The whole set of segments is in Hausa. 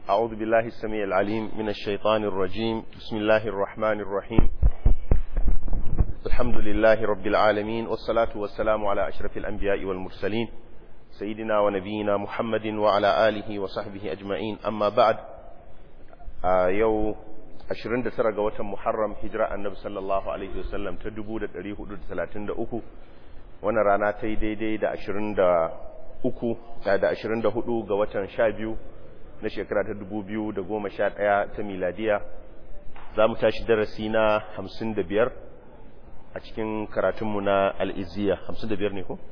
أعوذ بالله السميع العليم من الشيطان الرجيم. بسم الله الرحمن الرحيم. الحمد لله رب العالمين، والصلاة والسلام على أشرف الأنبياء والمرسلين سيدنا ونبينا محمد وعلى آله وصحبه أجمعين. أما بعد، يوم 29 ga watan Muharram hijira annabi sallallahu alaihi wasallam ta 1433. Wannan rana ta yi daidai da 24 ga watan 12 na shekara ta 2011 ta miladiya. Za mu tashi darasi na 55 a cikin karatunmu na al'izziya. 55 ne ko?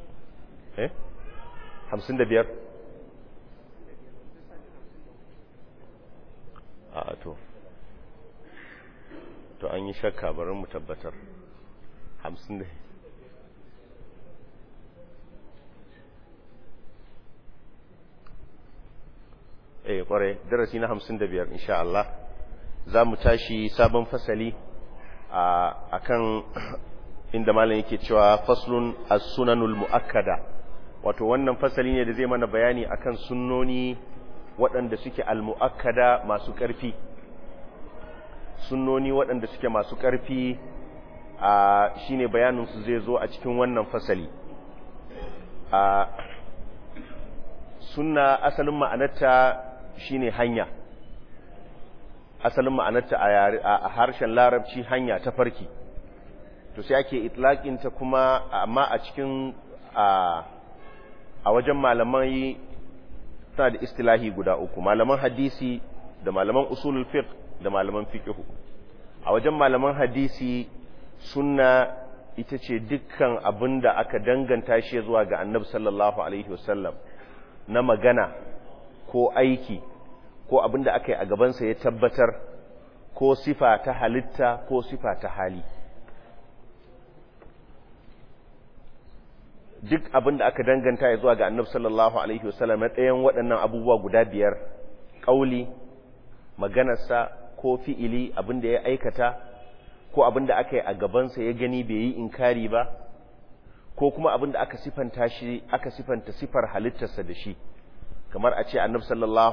55? a to an yi shakka, bari mu tabbatar. 50 kware, darasi na 55 insha Allah. Za mu tashi sabon fasali akan inda malam yake cewa faslun as-sunanul muakkada. Wato wannan fasali ne da zai mana bayani akan sunnoni waɗanda suke al-muakkada, masu ƙarfi. Sunnoni waɗanda suke masu ƙarfi shine bayanin su zai zo a cikin wannan fasali. Sunna asalin ma'anarta shine hanya. Asalin ma'anarta a harshen Larabci hanya ta farki. To sai ake itlaqin ta kuma, amma a cikin a wajen malamai tana da istilahi guda uku: malaman hadisi da malaman usulul fiqh da malaman fiqh. A wajen malaman hadisi, sunna ita ce dukkan abinda aka danganta shi zuwa ga Annabi sallallahu alaihi wasallam na magana ko aiki, ko abinda aka yi a gabansa ya tabbatar, ko sifa ta halitta ko sifa ta hali. Duk abinda aka danganta ya zuwa ga Annabi sallallahu alaihi wasallam na ɗayan waɗannan abubuwa guda biyar: ƙauli, maganarsa, ko fi'ili, abinda ya aikata, ko abinda aka yi a gabansa ya gani bai yi inkari ba, ko kuma abinda aka sifanta sifar halittarsa da shi. kamar a ce annabi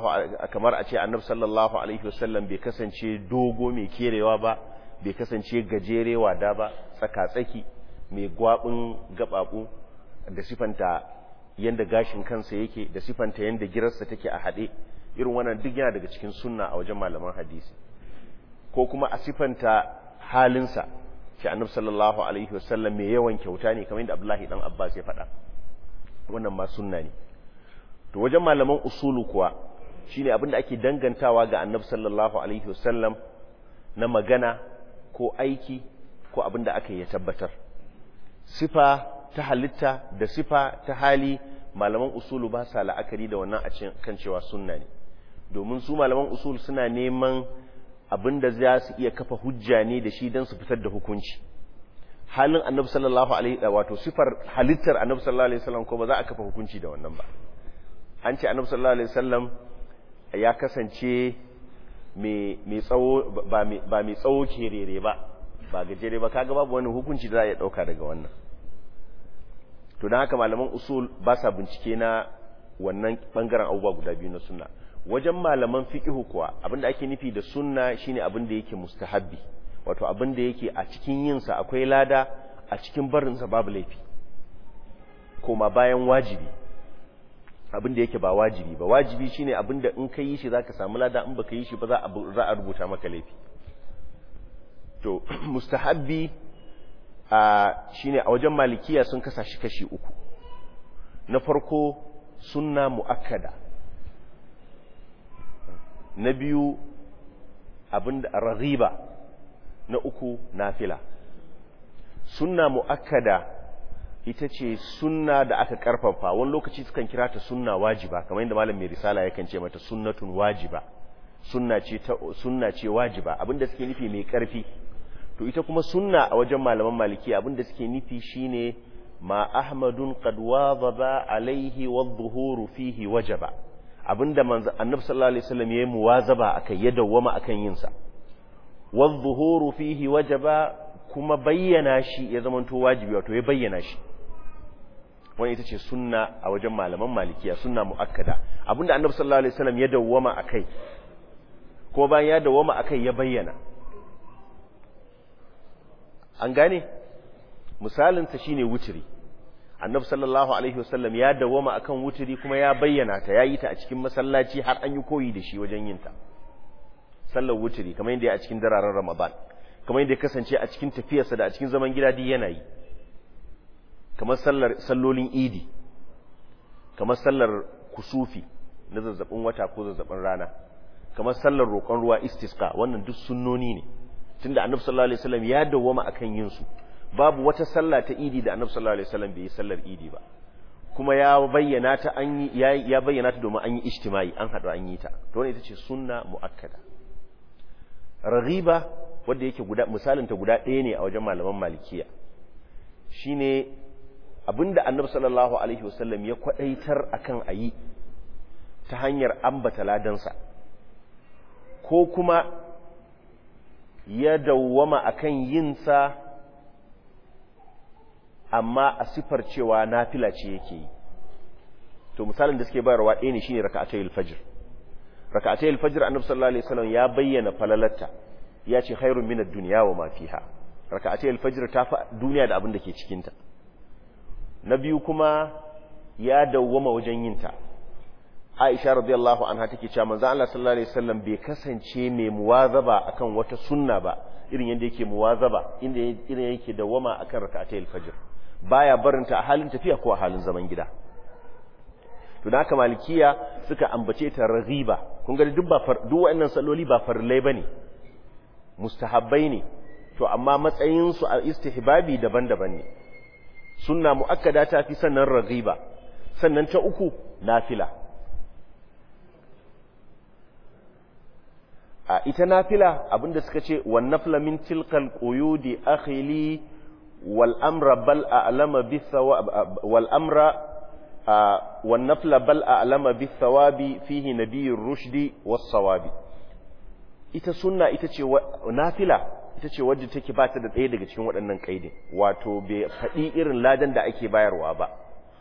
sallallahu alaihi wasallam bai kasance dogo mai kerewa ba, bai kasance gajerewa da ba, tsaka-tsaki, mai gwabin gababu, da sifanta yanda gashin kansa yake, da sifanta yanda girarsa take a hade. Irin wannan duk yana daga cikin sunna a wajen malaman hadisi. Ko kuma a sifanta halinsa, shi annabi sallallahu alaihi wasallam mai yawan kyauta ne, kamar yadda Abdullahi dan Abbas ya faɗa. Wannan ma sunna ne. To wajen malaman usulu kuwa shine abinda ake dangantawa ga Annabi sallallahu alaihi wasallam na magana ko aiki, ko abinda aka yi tabbatar. Sifa ta halitta da sifa ta hali, malaman usulu ba sa la'akari da wannan a kan cewa sunna ne, domin su malaman usul suna neman abinda za su iya kafa hujja ne da shi don su fitar da hukunci. Halin Annabi sallallahu alaihi, wato sifar halittar Annabi sallallahu alaihi wasallam ko ba za a kafa hukunci da wannan ba. An ce Annabi sallallahu alaihi wasallam ya kasance mai tsawo, ba mai tsawo kerere ba gajere ba. Kaga babu wani hukunci da za a dauka daga wannan. To dan haka malaman usul ba sa bincike na wannan bangaren abubuwa guda biyu na sunna. Wajen malaman fiqh kuwa abinda ake nufi da sunna shine abinda yake mustahabbi, wato abinda yake a cikin yin sa akwai lada, a cikin barin sa babu laifi, koma bayan wajibi. Abinda yake ba wajibi ba, wajibi shine abinda in ka yi shi zaka samu lada, in baka yi shi ba za a rubuta maka laifi. To mustahabbi shine a wajen malikiya sun kasa shi kashi uku. Na farko sunna muakkada, na biyu abinda raghiba, na uku nafila. Sunna muakkada ita ce sunna da aka karfafa, wani lokaci sukan kira ta sunna wajiba, kamar yadda malam mai risala yakan ce mata sunnatun wajiba. Sunna ce wajiba, abinda suke nufi mai karfi. To ita kuma sunna a wajen malaman maliki abinda suke nufi shine ma ahmadun qad wadaba alaihi wadh-dhuhuru fihi wajaba, abinda manzo annabi sallallahu alaihi wasallam yayi muwazaba akai, ya dawwama akan yin sa. Wadh-dhuhuru fihi wajaba, kuma bayyana shi ya zamanto wajibi, wato ya bayyana shi. wani ita ce sunna a wajen malaman malikiya, sunna muakkada, abinda annabi sallallahu alaihi wasallam ya dawwama akai ko bayan ya dawwama akai ya bayyana. An gane misalin sa shine wutiri. Annabi sallallahu alaihi wasallam ya dawwama akan wutiri kuma ya bayyana ta, yayi ta a cikin masallaci har an yi koyi da shi wajen yin ta, sallar wutiri kamar yadda ya a cikin dararen Ramadan, kamar yadda ya kasance a cikin tafiyarsa da a cikin zaman gida duk yana yi, kamar sallolin idi, kamar sallar kusufi na zazzabin wata ko zazzabin rana, kamar sallar roƙon ruwa istisqa, wannan duk sunnoni ne tunda annabi sallallahu alaihi wasallam ya dawwama akan yin su. Babu wata sallah ta idi da annabi sallallahu alaihi wasallam bai yi sallar idi ba, kuma ya bayyana ta ya bayyana ta domin an yi ijtimai, an hadu an yi ta. To wannan ita ce sunna muakkada. Raghiba wanda yake misalin ta guda ɗaya ne a wajen malaman malikiya, shine abinda annabi sallallahu alaihi wasallam ya kwadaitar akan ayi ta hanyar ambata ladansa, ko kuma ya dawwama akan yinsa amma a sifar cewa nafila ce yake yi. To misalin da suke bayarwa ɗaya ne shine raka'atayil fajr. Raka'atayil fajr annabi sallallahu alaihi wasallam ya bayyana falalatta, ya ce khairun minad dunya wa ma fiha. Raka'atayil fajr ta fa duniya da abin da ke cikin ta. Na biyu kuma ya dawwama wajen yin ta. Aisha radiyallahu anha take cewa manzo Allah sallallahu alaihi wasallam bai kasance mai muwazaba akan wata sunna ba irin yadda yake muwazaba irin yake dawwama akan raka'atayil fajr, baya barinta a halin tafiya ko a halin zaman gida. To da haka malikiya suka ambace ta raghiba. Kun ga duk waɗannan salloli ba farillai bane, mustahabbai ne, to amma matsayin su a istihbabi daban-daban ne. Sunna muakkada ta fi, sannan raghiba, sannan ta uku nafila. A ita nafila abinda suka ce wan nafla min tilkal quyudi akhili wal amra bal a'lama bi thawab wal amra wan nafla bal a'lama bi thawabi fihi nabiyyur rushdi was sawabi. Ita sunna ita ce nafila ita ce wadda take ba ta da ɗaya daga cikin waɗannan kaidin, wato bai faɗi irin ladan da ake bayarwa ba,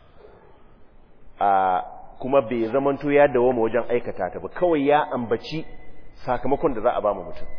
kuma bai zamanto ya dawoma wajen aikata ta ba, kawai ya ambaci sakamakon da za a ba mu mutum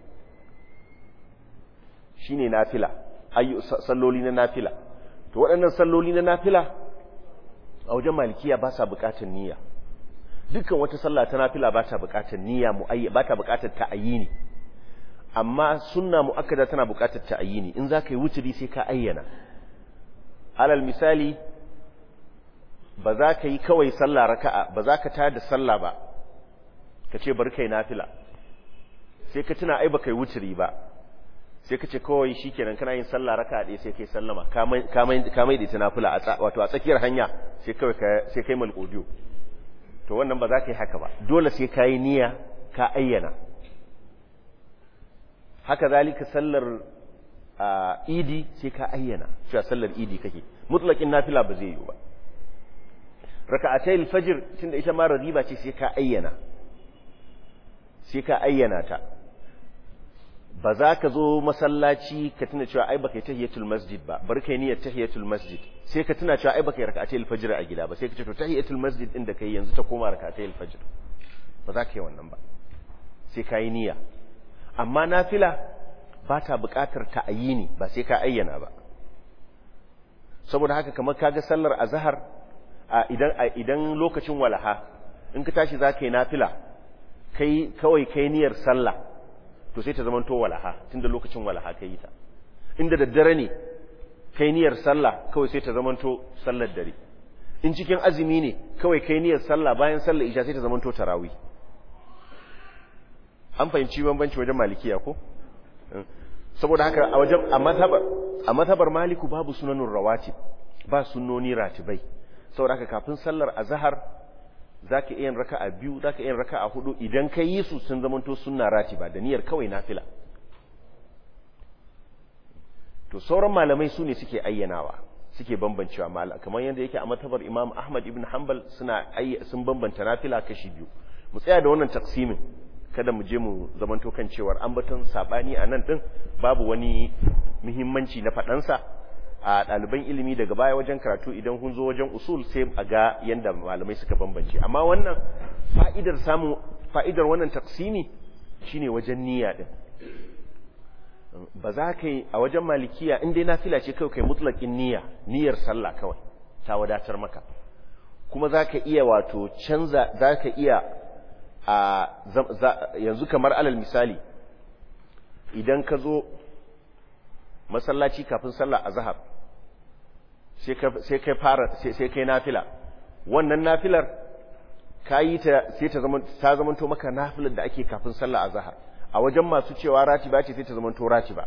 shine nafila, salloli na nafila. To waɗannan salloli na nafila a wajen malikiya ba sa buƙatar niyya. Dukkan wata sallah ta nafila ba ta buƙatar niyya ba ta buƙatar ta'ayyini, amma sunna muakkada tana buƙatar ta'ayyini. In za ka yi wuturi sai ka ayyana. Alal misali, ba za ka yi kawai sallah raka'a, ba za ka tada sallah ba ka ce bari kai nafila, sai ka tuna ai baka yi wuturi ba, sai ka ce kawai shikenan kana yin sallah raka'a ɗaya sai kai sallama, ka mai da ita nafila wato a tsakiyar hanya sai kawai sai kai malƙodiyo. To wannan ba za ka yi haka ba, dole sai ka yi niyya ka ayyana. Haka zalika sallar idi sai ka ayyana cewa sallar idi kake, mutlaqin nafila ba zai yi ba. Raka'atayil fajr tunda ita ma riba ce sai ka ayyana ta. Ba za ka zo masallaci ka tuna cewa ai baka yi tahiyatul masjid ba, bar kai niyyar tahiyatul masjid, sai ka tuna cewa ai baka yi raka'atayil fajr a gida ba, sai ka ce to tahiyatul masjid din da kai yanzu ta koma raka'atayil fajr. Ba za ka yi wannan ba, sai ka yi niyya. Amma nafila ba ta buƙatar ta'ayini, ba sai ka ayyana ba. Saboda haka kamar kaga sallar azhar idan lokacin walaha in ka tashi za ka yi nafila kawai kai niyyar sallah, to sai ta zamanto walaha tunda lokacin walaha ka yi ta. Inda daddare ne kai niyyar sallah, kawai sai ta zamanto sallar dare. In cikin azumi ne kawai kai niyyar sallah, bayan sallar isha sai ta zamanto tarawih. An fahimci bambanci wajen malikiya ko? Saboda haka a mazhabar maliku babu sunanun rawatib, ba sunnoni ratibai. Saboda haka kafin sallar azhar zaka iya yin raka'a biyu, zaka iya yin raka'a hudu, idan kai yi su sun zamanto sunna ratiba da niyyar kawai nafila. To sauran malamai su ne suke ayyanawa, suke bambancewa kamar yadda yake a mazhabar Imam Ahmad ibn Hanbal sun bambanta nafila kashi biyu. Mu tsaya da wannan taksimin, kada mu je mu zamanto kan cewar ambaton sabani a nan din babu wani muhimmanci na fadansa, a ɗaliban ilimi daga baya wajen karatu idan kun zo wajen usul sai a ga yanda malamai suka bambance amma wannan fa'idar wannan taksimi shine wajen niyya din ba za ka yi a wajen malikiya in dai nafila ce kawai kai mutlaqin niyyar sallah kawai ta wadatar maka kuma za ka iya wato canza za ka iya yanzu kamar alal misali idan ka zo masallaci kafin sallah azhar sai kai nafila wannan nafilar kayi ta sai ta zamanto maka nafilar da ake kafin sallah azhar a wajen masu cewa ratiba ce sai ta zamanto ratiba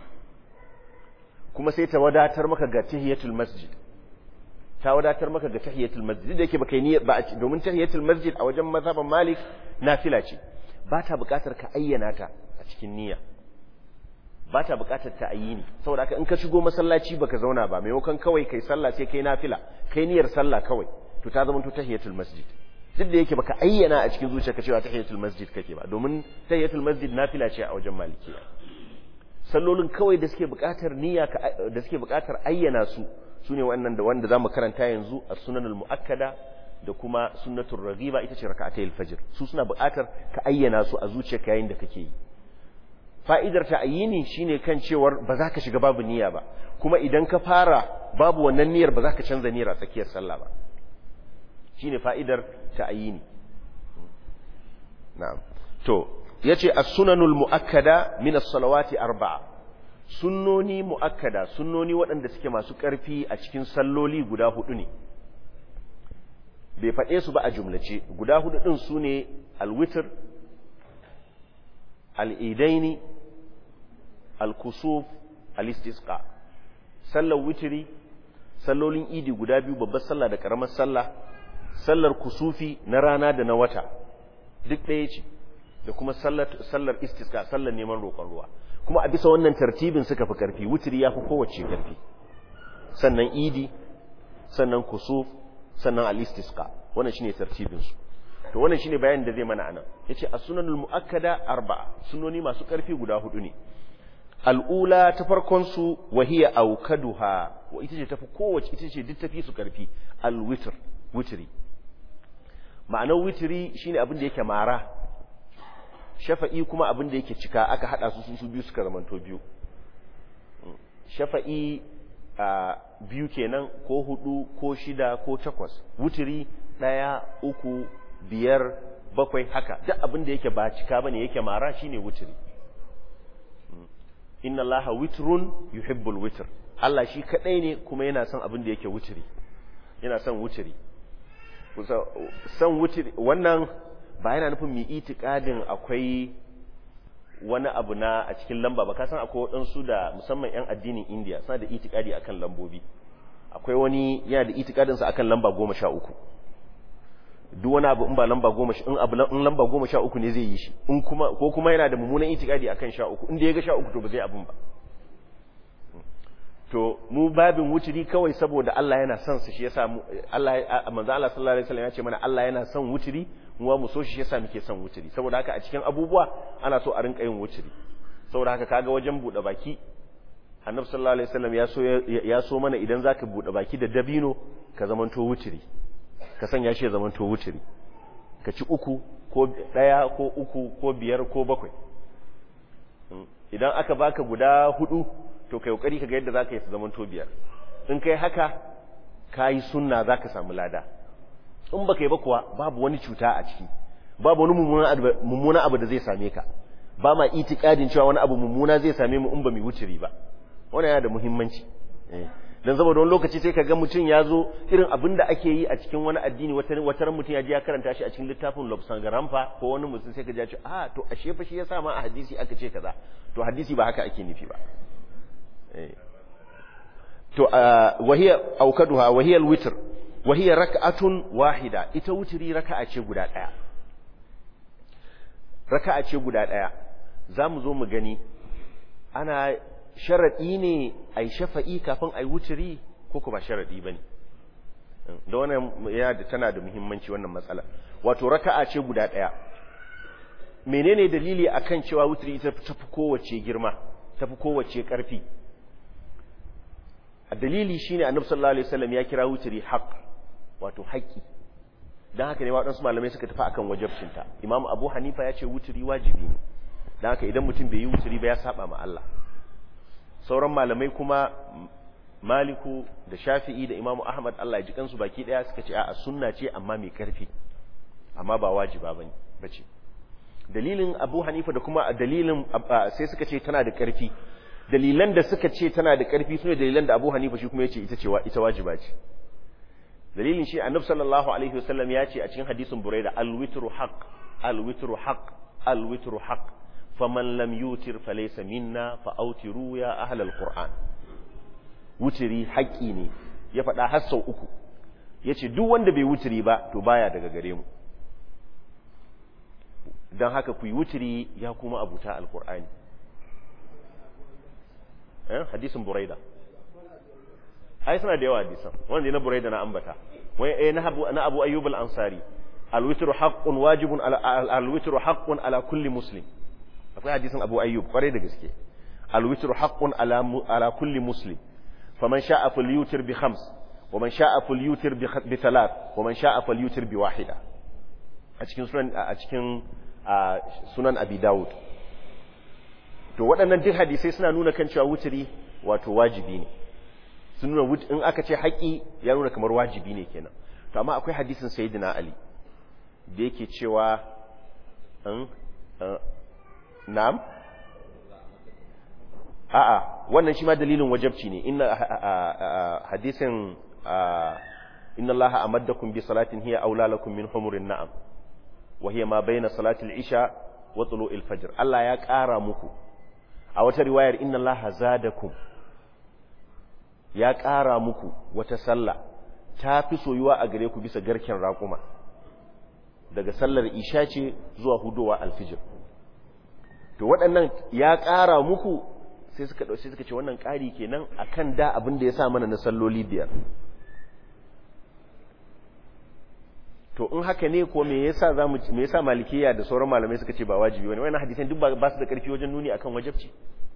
kuma sai ta wadatar maka ga tahiyatul masjid ta wadatar maka ga tahiyatul masjid da yake baka yi ba domin tahiyatul masjid a wajen mazhaban Malik nafila ce ba ta buƙatar ka ayyana ta a cikin niyya ba ta buƙatar ta ayyini saboda haka in ka shigo masallaci baka zauna ba maimakon kawai kai sallah sai kai nafila kai niyyar sallah kawai to ta zama to tahiyatul masjid duk da yake baka ayyana a cikin zuciyarka cewa tahiyatul masjid kake ba domin tahiyatul masjid nafila ce a wajen malikiya sallolin kawai da suke buƙatar niyya da suke buƙatar ayyana su sune wannan da wanda zamu karanta yanzu as-sunanul muakkada da kuma sunnatur raghiba ita ce rak'atayil fajr su suna buƙatar ka ayyana su a zuciyarka yayin da kake yi fa'idar ta ayyini shine kan cewar ba za ka shiga babu niyya ba kuma idan ka fara babu wannan niyyar ba za ka canza niyyar a tsakiyar sallah ba shine fa'idar ta ayyini na'am to yace as-sunanul muakkada min as-salawati arba'a sunnoni muakkada sunnoni waɗanda suke masu ƙarfi a cikin salloli guda hudu ne bai faɗe su ba a jumlace guda hudu din sune al-witr al-idaini al-kusuf al-istisqa sallar witri sallolin idi guda biyu babbar sallah da karamar sallah sallar kusufi na rana da na wata duk ɗaya ce da kuma sallar istisqa sallar neman roƙon ruwa kuma a bisa wannan tartibin suka fi karfi witri ya fi kowace karfi sannan idi sannan kusuf sannan al-istisqa wannan shine tartibin su to wannan shine bayanin da zai mana anan yace as-sunanul muakkada arba'a sunoni masu karfi guda hudu ne al'ula ta farkon su wahiya aukaduha wa ita ce tafi kowace ita ce duk tafi su karfi al-witr witri ma'anar witri shine abin da yake mara shafa'i kuma abin da yake cika aka hada su biyu suka zamanto biyu shafa'i biyu kenan ko hudu ko shida ko takwas witri 1 3 5 7 haka duk abin da yake ba cika bane yake mara shine witri inna allaha witrun yuhibbul witr Allah shi kadai ne kuma yana son abin da yake witri yana son witri son witri wannan ba yana nufin mi itikadin akwai wani abu na a cikin lamba ba ka san akwai wadansu da musamman yan addinin India suna da itikadi akan lambobi akwai wani yana da itikadin sa akan lamba 13 duk wani abu in ba lamba 10 in lamba 13 ne zai yi shi in kuma ko kuma yana da mummunan itikadi akan 13 inda ya ga 13 to ba zai abun ba to mu babin wuturi kawai saboda Allah yana son su shi yasa Allah manzo Allah sallallahu alaihi wasallam ya ce mana Allah yana son wuturi mu mu so shi yasa muke son wuturi saboda haka a cikin abubuwa ana so a rinka yin wuturi saboda haka kaga wajen bude baki Annabi sallallahu alaihi wasallam ya so mana idan zaka bude baki da dabino ka zamanto wuturi ka sanya shi ya zamanto wuturi ka ci 3 ko 1 ko 3 ko 5 ko 7 idan aka baka guda 4 to kai kokari kaga yadda zaka yi su zaman to 5 in kai haka kai sunna zaka samu lada in baka yi ba kuwa babu wani cuta a ciki babu wani mummuna abu da zai same ka ba ma itikadin cewa wani abu mummuna zai same mu in ba mu wuturi ba wannan yana da muhimmanci dan saboda wani lokaci sai kaga mutun yazo irin abin da ake yi a cikin wani addini wata mutun ya je ya karanta shi a cikin littafin Lobsangaramfa ko wani mutum sai kaga ya ce to ashe fa shi yasa ma a hadisi aka ce kaza to hadisi ba haka ake nufi ba to wahiya aukaduha wahiya alwitr wahiya rak'atun wahida ita wutri raka'a ce guda daya raka'a ce guda daya zamu zo mu gani ana sharadi ne ai shafa'i kafin ai wutri ko kuma sharadi bane da wannan ya da tana da muhimmanci wannan matsala wato raka'a ce guda daya menene dalili akan cewa wutri ita tafi kowace girma tafi kowace karfi dalili shine annabi sallallahu alaihi wasallam ya kira wutri haqq wato haƙi dan haka ne waɗansu malamai suka tafi akan wajibcinta imam abu hanifa ya ce wutri wajibi ne dan haka idan mutum bai yi wutri ba ya saba ma Allah sauran malamai kuma maliku da shafi'i da imamu ahmad Allah ya ji kansu baki daya suka ce a sunna ce amma mai karfi amma ba wajiba bane bace dalilin abu hanifa da kuma dalilin sai suka ce tana da karfi dalilan da suka ce tana da karfi sune dalilan da abu hanifa shi kuma yace ita wajiba ce dalilin shi annabi sallallahu alaihi wasallam ya ce a cikin hadisin buraida al-witru haqq faman lam yutir falaysa minna fa autiru ya ahlal qur'an wutiri haƙi ne ya faɗa har sau 3 yace duk wanda bai wutiri ba to baya daga gare mu dan haka ku yi wutiri ya kuma abuta alqur'ani hadisin buraida ai suna da yawa hadisan wanda na buraida na ambata wai na abu ayyub al-ansari al-witru haqqun wajibun al-witru haqqun ala kulli muslim akwai hadisin abu ayyub kware da gaske al-witru haqqun ala kulli muslim faman sha'a falyutir bi 5 wa man sha'a falyutir bi 3 wa man sha'a falyutir bi 1 a cikin sunan abi daud to waɗannan duk hadisai suna nuna kan cewa wutri wato wajibi ne sun nuna in aka ce haƙi ya nuna kamar wajibi ne kenan to amma akwai hadisin sayyidina ali da yake cewa na'am a'a wannan shi ma dalilin wajibci ne hadisin inna allaha amaddakum bi salatin hiya aula lakum min humurin na'am wa hiya ma bayna salatil isha wa tulu'il fajr Allah ya ƙara muku a wata riwayar inna allaha zadakum ya ƙara muku wata sallah ta fi soyuwa a gare ku bisa garken raƙuma daga sallar isha ce zuwa hudowa alfijir to waɗannan ya ƙara muku sai suka ce wannan ƙari kenan akan da abin da ya sa mana na salloli 5 to in haka ne ko me yasa malikiya da sauran malamai suka ce ba wajibi bane wannan hadisan duk ba su da ƙarfi wajen nuni akan wajibci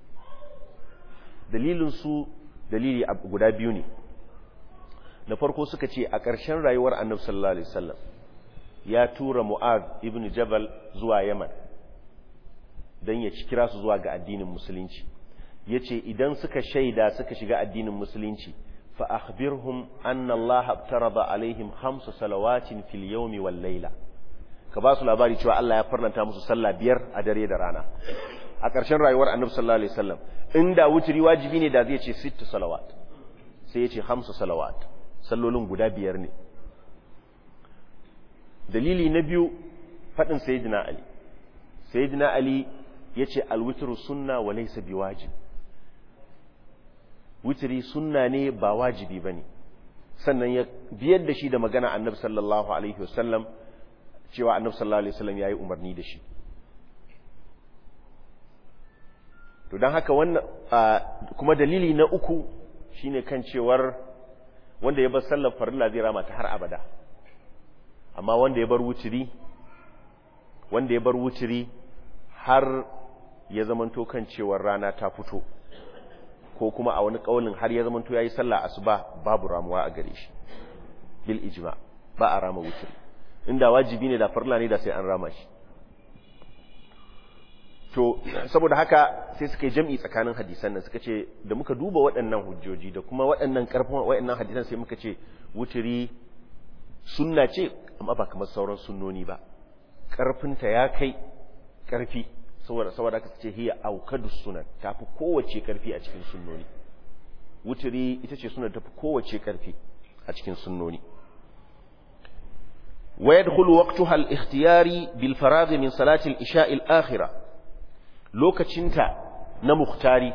dalilin su dalili guda biyu ne na farko suka ce a ƙarshen rayuwar annabi sallallahu alaihi wasallam ya tura mu'az ibn jabal zuwa yaman dan ya kira su zuwa ga addinin musulunci yace idan suka shaida suka shiga addinin musulunci fa akhbirhum anna allaha aftarada alaihim 5 salawatin fil yawmi wal layla ka ba su labari cewa Allah ya farlanta musu sallah 5 a dare da rana a ƙarshen rayuwar annabi sallallahu alaihi wasallam inda wuturi wajibi ne da zai ce 6 salawat sai ya ce 5 salawat sallolin guda 5 ne dalili na biyu fadin sayyidina ali yace alwitru sunna wa laysa biwajib wutri sunna ne ba wajibi bane sannan ya biyar da shi da magana annabi sallallahu alaihi wasallam cewa annabi sallallahu alaihi wasallam yayi umarni da shi to dan haka wannan kuma dalili na uku shine kan cewar wanda ya bar sallar farilla zai rama ta har abada amma wanda ya bar wuturi har ya zamanto kan cewar rana ta fito ko kuma a wani kaulin har ya zamanto yayi sallah asuba babu ramuwa a gare shi bil ijma ba a rama wuturi inda wajibi ne da farilla ne da sai an rama shi to saboda haka sai suka yi jam'i tsakanin hadisan nan suka ce da muka duba waɗannan hujjoji da kuma waɗannan karfin waɗannan hadisan sai muka ce wuturi sunna ce amma ba kamar sauran sunnoni ba karfinta ya kai karfi saboda aka ce hiya aukadus sunan tafi kowace karfi a cikin sunnoni wuturi ita ce sunan tafi kowace karfi a cikin sunnoni wa yadkhulu waqtaha al-ikhtiyari bil faragh min salati al-isha al-akhirah lokacinta na muhtari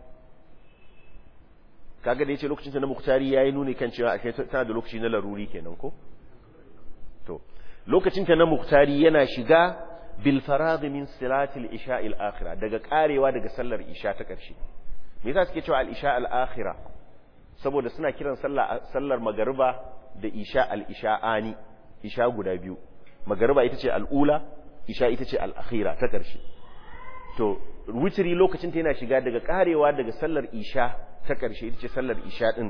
kaga da yace lokacinta na muhtari yayi nuni kan cewa akai tana da lokaci na laruri kenan ko to lokacinta na muhtari yana shiga bil faragh min salati al isha al akhirah daga karewa daga sallar isha ta karshe me yasa suke cewa al isha al akhirah saboda suna kiran sallar magariba da isha al isha'ani isha guda biyu magariba ita ce al ula isha ita ce al akhirah ta karshe to wutiri lokacin ta yana shiga daga karewa daga sallar isha ta ƙarshe ita ce sallar isha din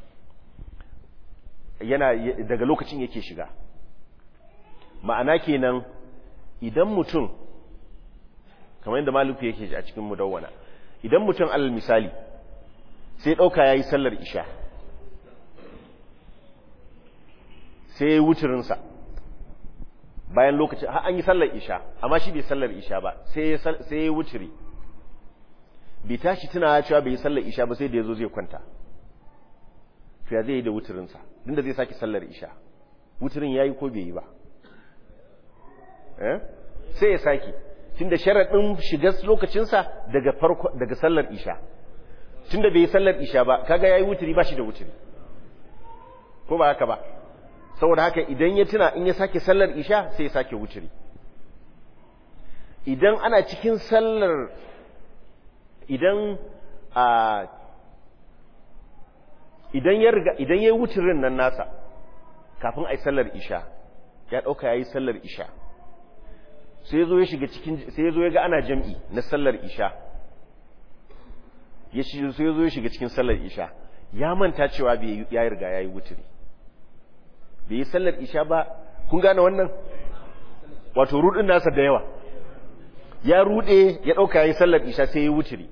yana daga lokacin yake shiga. Ma'ana kenan idan mutum kamar yadda Maliku yake a cikin Mudawwana, idan mutum alal misali sai ɗauka yayi sallar isha sai ya wutirinsa bayan lokacin har an yi sallar isha amma shi bai sallar isha ba sai ya wutiri, bai tashi tunawa cewa bai yi sallar isha ba sai da yazo zai kwanta, to ya zai yi da wutirinsa dinda zai saki sallar isha, wutirin yayi ko bai yi ba sai ya saki, tunda sharadin shiga lokacinsa daga farko daga sallar isha, tunda bai yi sallar isha ba kaga yayi wutiri ba shi da wutiri ko ba haka ba. Saboda haka idan ya tuna in ya sake sallar isha sai ya sake wutiri. Idan ana cikin sallar idan yayi wutirin nan nasa kafin ai sallar isha ya dauka yayi sallar isha sai yazo ya shiga cikin sai yazo ya ga ana jami'i na sallar isha sai yazo ya shiga cikin sallar isha ya manta cewa ya riga yayi wutiri, bai yi sallar isha ba. Kun gane wannan wato rudin nasa da yawa, ya rude ya dauka yayi sallar isha sai ya wutiri,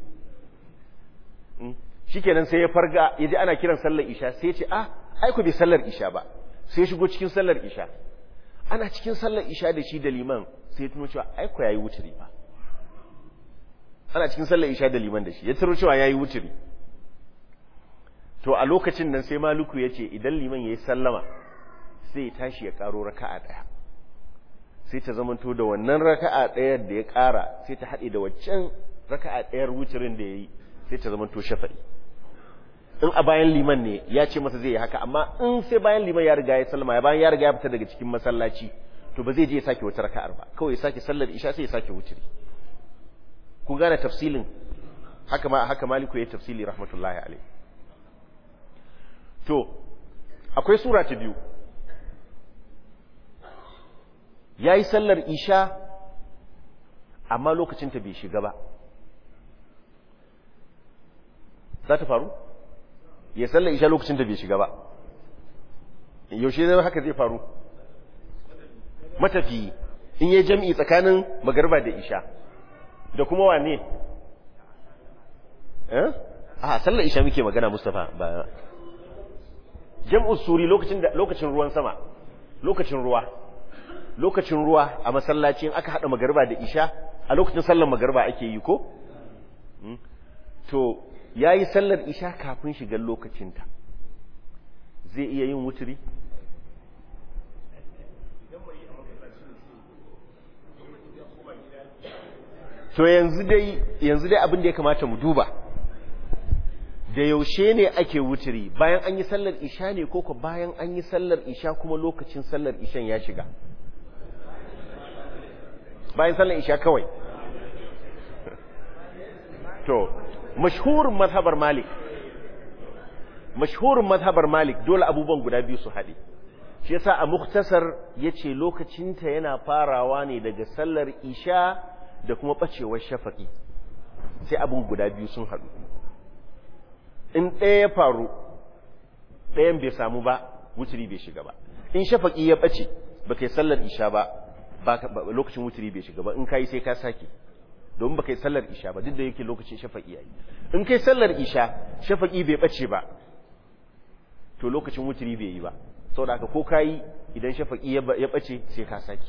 shikenan sai ya farga yaji ana kiran sallar isha sai ya ce ai ku bai sallar isha ba, sai ya shigo cikin sallar isha, ana cikin sallar isha da shi da liman sai ya tuno cewa ai ku yayi wutiri ba, ana cikin sallar isha da liman da shi ya tuno cewa yayi wutiri. To a lokacin nan sai Maliku ya ce idan liman yayi sallama sai ya tashi ya karo raka'a daya, sai ta zamanto da wannan raka'a dayar da ya kara sai ta hade da waccan raka'a dayar wutirin da yayi sai ta zamanto shafa'i. In a bayan liman ne ya ce masa zai yi haka, amma in sai bayan liman ya riga ya sallama bayan ya riga ya fita daga cikin masallaci to ba zai je ya sake wata raka'ar ba, kawai ya sake sallar isha sai ya sake wutiri. Kun gane tafsilin haka Maliku ya tafsili rahmatullahi alaihi. To akwai sura ta biyu, ya yi sallar isha amma lokacinta bai shiga ba, za ta faru? Ya sallar isha lokacinta bai shiga ba, yaushe zai haka zai faru? Matafiyi in yi jam'i tsakanin magarba da isha da kuma wane? Sallar isha muke magana Mustapha ba jam'u suri lokacin ruwan sama, lokacin ruwa a masallacin aka hada magarba da isha a lokacin sallar magarba ake yi ko? To yayi sallar isha kafin shigar lokacinta, zai iya yin wuturi? To yanzu dai abin da ya kamata mu duba, da yaushe ne ake wuturi, bayan an yi sallar isha ne ko bayan an yi sallar isha kuma lokacin sallar ishan ya shiga? Bayan sallar isha kawai. To mashhurin mazhabar Malik dole abubuwan guda biyu su haɗe, shi yasa a muktasar yace lokacinta yana farawa ne daga sallar isha da kuma bacewar shafaqi, sai abun guda biyu sun haɗu. In ɗaya ya faru ɗayan bai samu ba wuturi bai shiga ba, in shafaqi ya bace ba kai sallar isha ba lokacin wuturi bai shiga ba, in kai sai ka sake domin ba kai sallar isha ba duk da yake lokacin shafaqi yayi. In kai sallar isha shafaqi bai bace ba to lokacin wuturi bai yi ba, saboda haka ko kai idan shafaqi ya bace sai ka sake.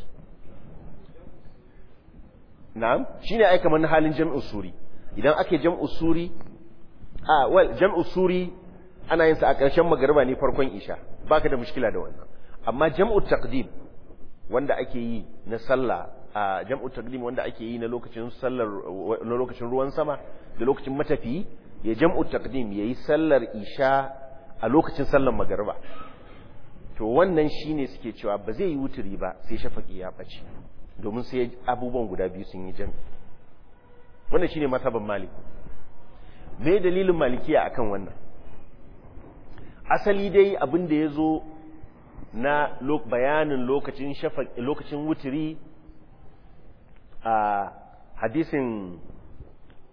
Na'am, shine ai kamar halin jam'u suri, idan ake jam'u suri jam'u suri ana yin sa a ƙarshen magariba ne farkon isha, baka da mushkila da wannan. Amma jam'u taqdim wanda ake yi na sallah, jam'u taqdim wanda ake yi na lokacin ruwan sama da lokacin matafiyi, ya jam'u taqdim yayi sallar isha a lokacin sallar magariba. To wannan shine suke cewa ba zai yi wuturi ba sai shafaqi ya bace, domin sai abubuwan guda biyu sun yi jam'i. Wannan shine mazhaban Malik. Me dalilin Malikiya akan wannan? Asali dai abin da yazo na bayanin lokacin wuturi a hadisin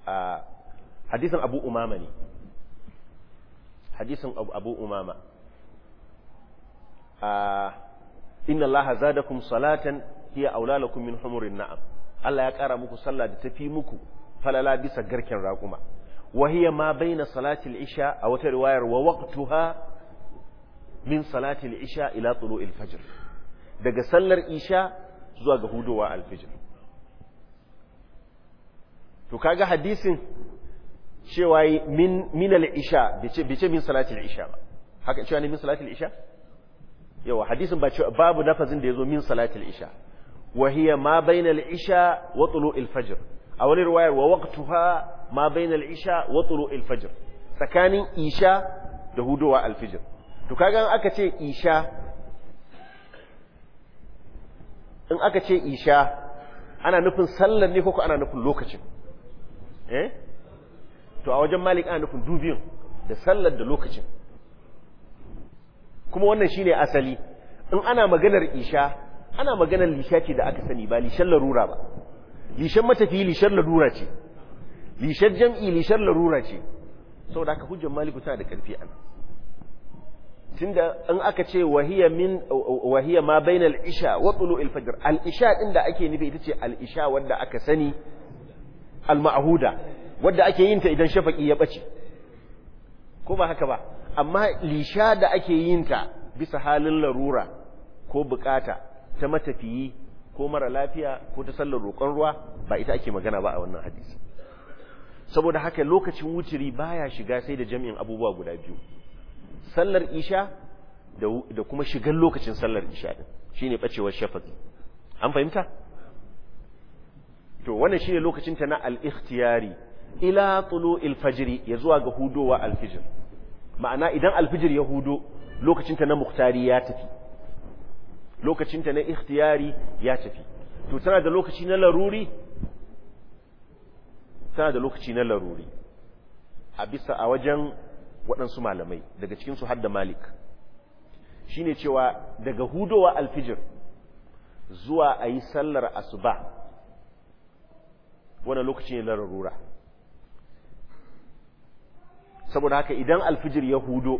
hadisin Abu Umama ne hadisin Abu Umama inna Allah zadakum salatan hiya aula lakum min humurin na'am Allah ya kara muku sallah da tafi muku falala bisa garken raƙuma wa hiya ma baina salati al-isha a wata riwayar wa waqtuha min salati al-isha ila tulu'il fajr daga sallar isha zuwa ga hudowa al-fajr to kaga hadisin cewa min al-isha bice min salati al-isha ba haka cewa ne min salati al-isha yawa hadisin babu nafazin da yazo min salati al-isha wa hiya ma bayna al-isha wa tulu'il fajr a wani riwayar wa waqtuha ma bayna al-isha wa tulu'il fajr tsakanin isha da hudowa al-fajr to kaga aka ce isha in aka ce isha ana nufin sallar ne ko ana nufin lokacin to a wajen Malik ana nufin dubiyun da sallar da lokacin kuma wannan shine asali in ana maganar isha ana maganar lisha ce da aka sani ba lishan larura ba lishan matafiyi lishan larura ce lishan jam'i lishan larura ce saboda haka hujjar Malik tana da karfi ana tunda in aka ce wahiya ma bainal isha wa tulu'il fajr al-isha din da ake nufi ita ce al-isha wanda aka sani al-ma'huda wanda ake yin ta idan shafaqi ya bace ko ba haka ba amma lisha da ake yin ta bisa halin larura ko bukata ta matafiyi ko mara lafiya ko ta sallar roƙon ruwa ba ita ake magana ba a wannan hadisi saboda haka lokacin wuturi baya shiga sai da jami'in abubuwa guda biyu sallar isha da kuma shigar lokacin sallar isha din shine bacewar shafaqi an fahimta to wannan shine lokacin ta na al-ikhtiyari ila tulu'il fajr ya zuwa ga hudowa al-fajr ma'ana idan al-fajr ya hudo lokacin ta na muhtari ya tafi lokacin ta na ikhtiyari ya tafi to tana da lokaci na laruri a bisa a wajen waɗansu malamai daga cikinsu hadda Malik shine cewa daga hudowa alfijir zuwa a yi sallar asuba wannan lokaci ne na larura saboda haka idan alfijir ya hudo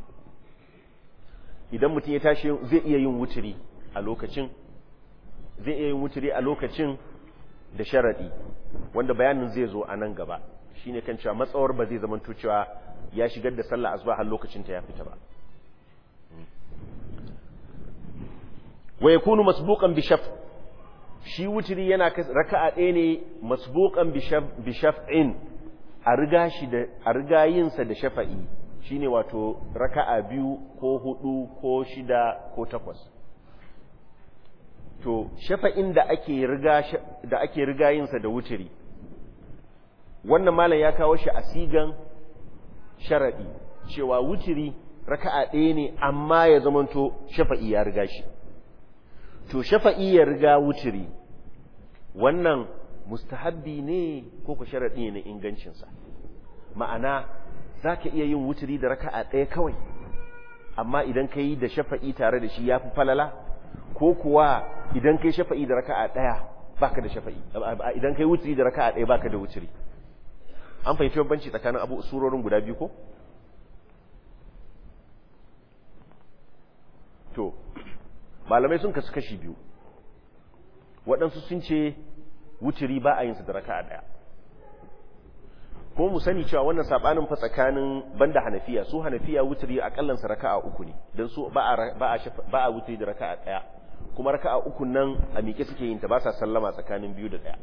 idan mutum ya tashi zai iya yin wuturi a lokacin da sharadi wanda bayanin zai zo a nan gaba shine kan cewa matsawar ba zai zamanto cewa ya shigar da sallah asuba har lokacin ta ya fita ba wa yakunu masbuqan bi shaf shi wuturi yana raka'a ɗaya ne masbuqan bi shaf'in a riga yin sa da shafa'i shine wato raka'a 2 ko 4 ko 6 ko 8 to shafa'in da ake riga yin sa da wuturi wannan malam ya kawo shi a sigan sharadi cewa wuturi raka'a ɗaya ne amma ya zamanto shafa'i ya riga shi to shafa'i ya riga wuturi wannan mustahabbi ne ko ku sharadi ne ingancin sa ma'ana zaka iya yin wuturi da raka'a ɗaya kawai amma idan kai da shafa'i tare da shi yafi falala ko kuwa idan kai shafa'i da raka'a ɗaya baka da shafa'i idan kai wuturi da raka'a ɗaya baka da wuturi an fahimci bambanci tsakanin surorin guda biyu ko to malamai sun kasu kashi biyu waɗansu sun ce wuturi ba a yin su da raka'a ɗaya ko mu sani cewa wannan sabanin fa tsakanin banda hanafiya su hanafiya wuturi akallan sa raka'a 3 ne dan su ba a wuturi da raka'a ɗaya kuma raka'a 3 nan a miƙe suke yin ta ba sa sallama tsakanin biyu da ɗaya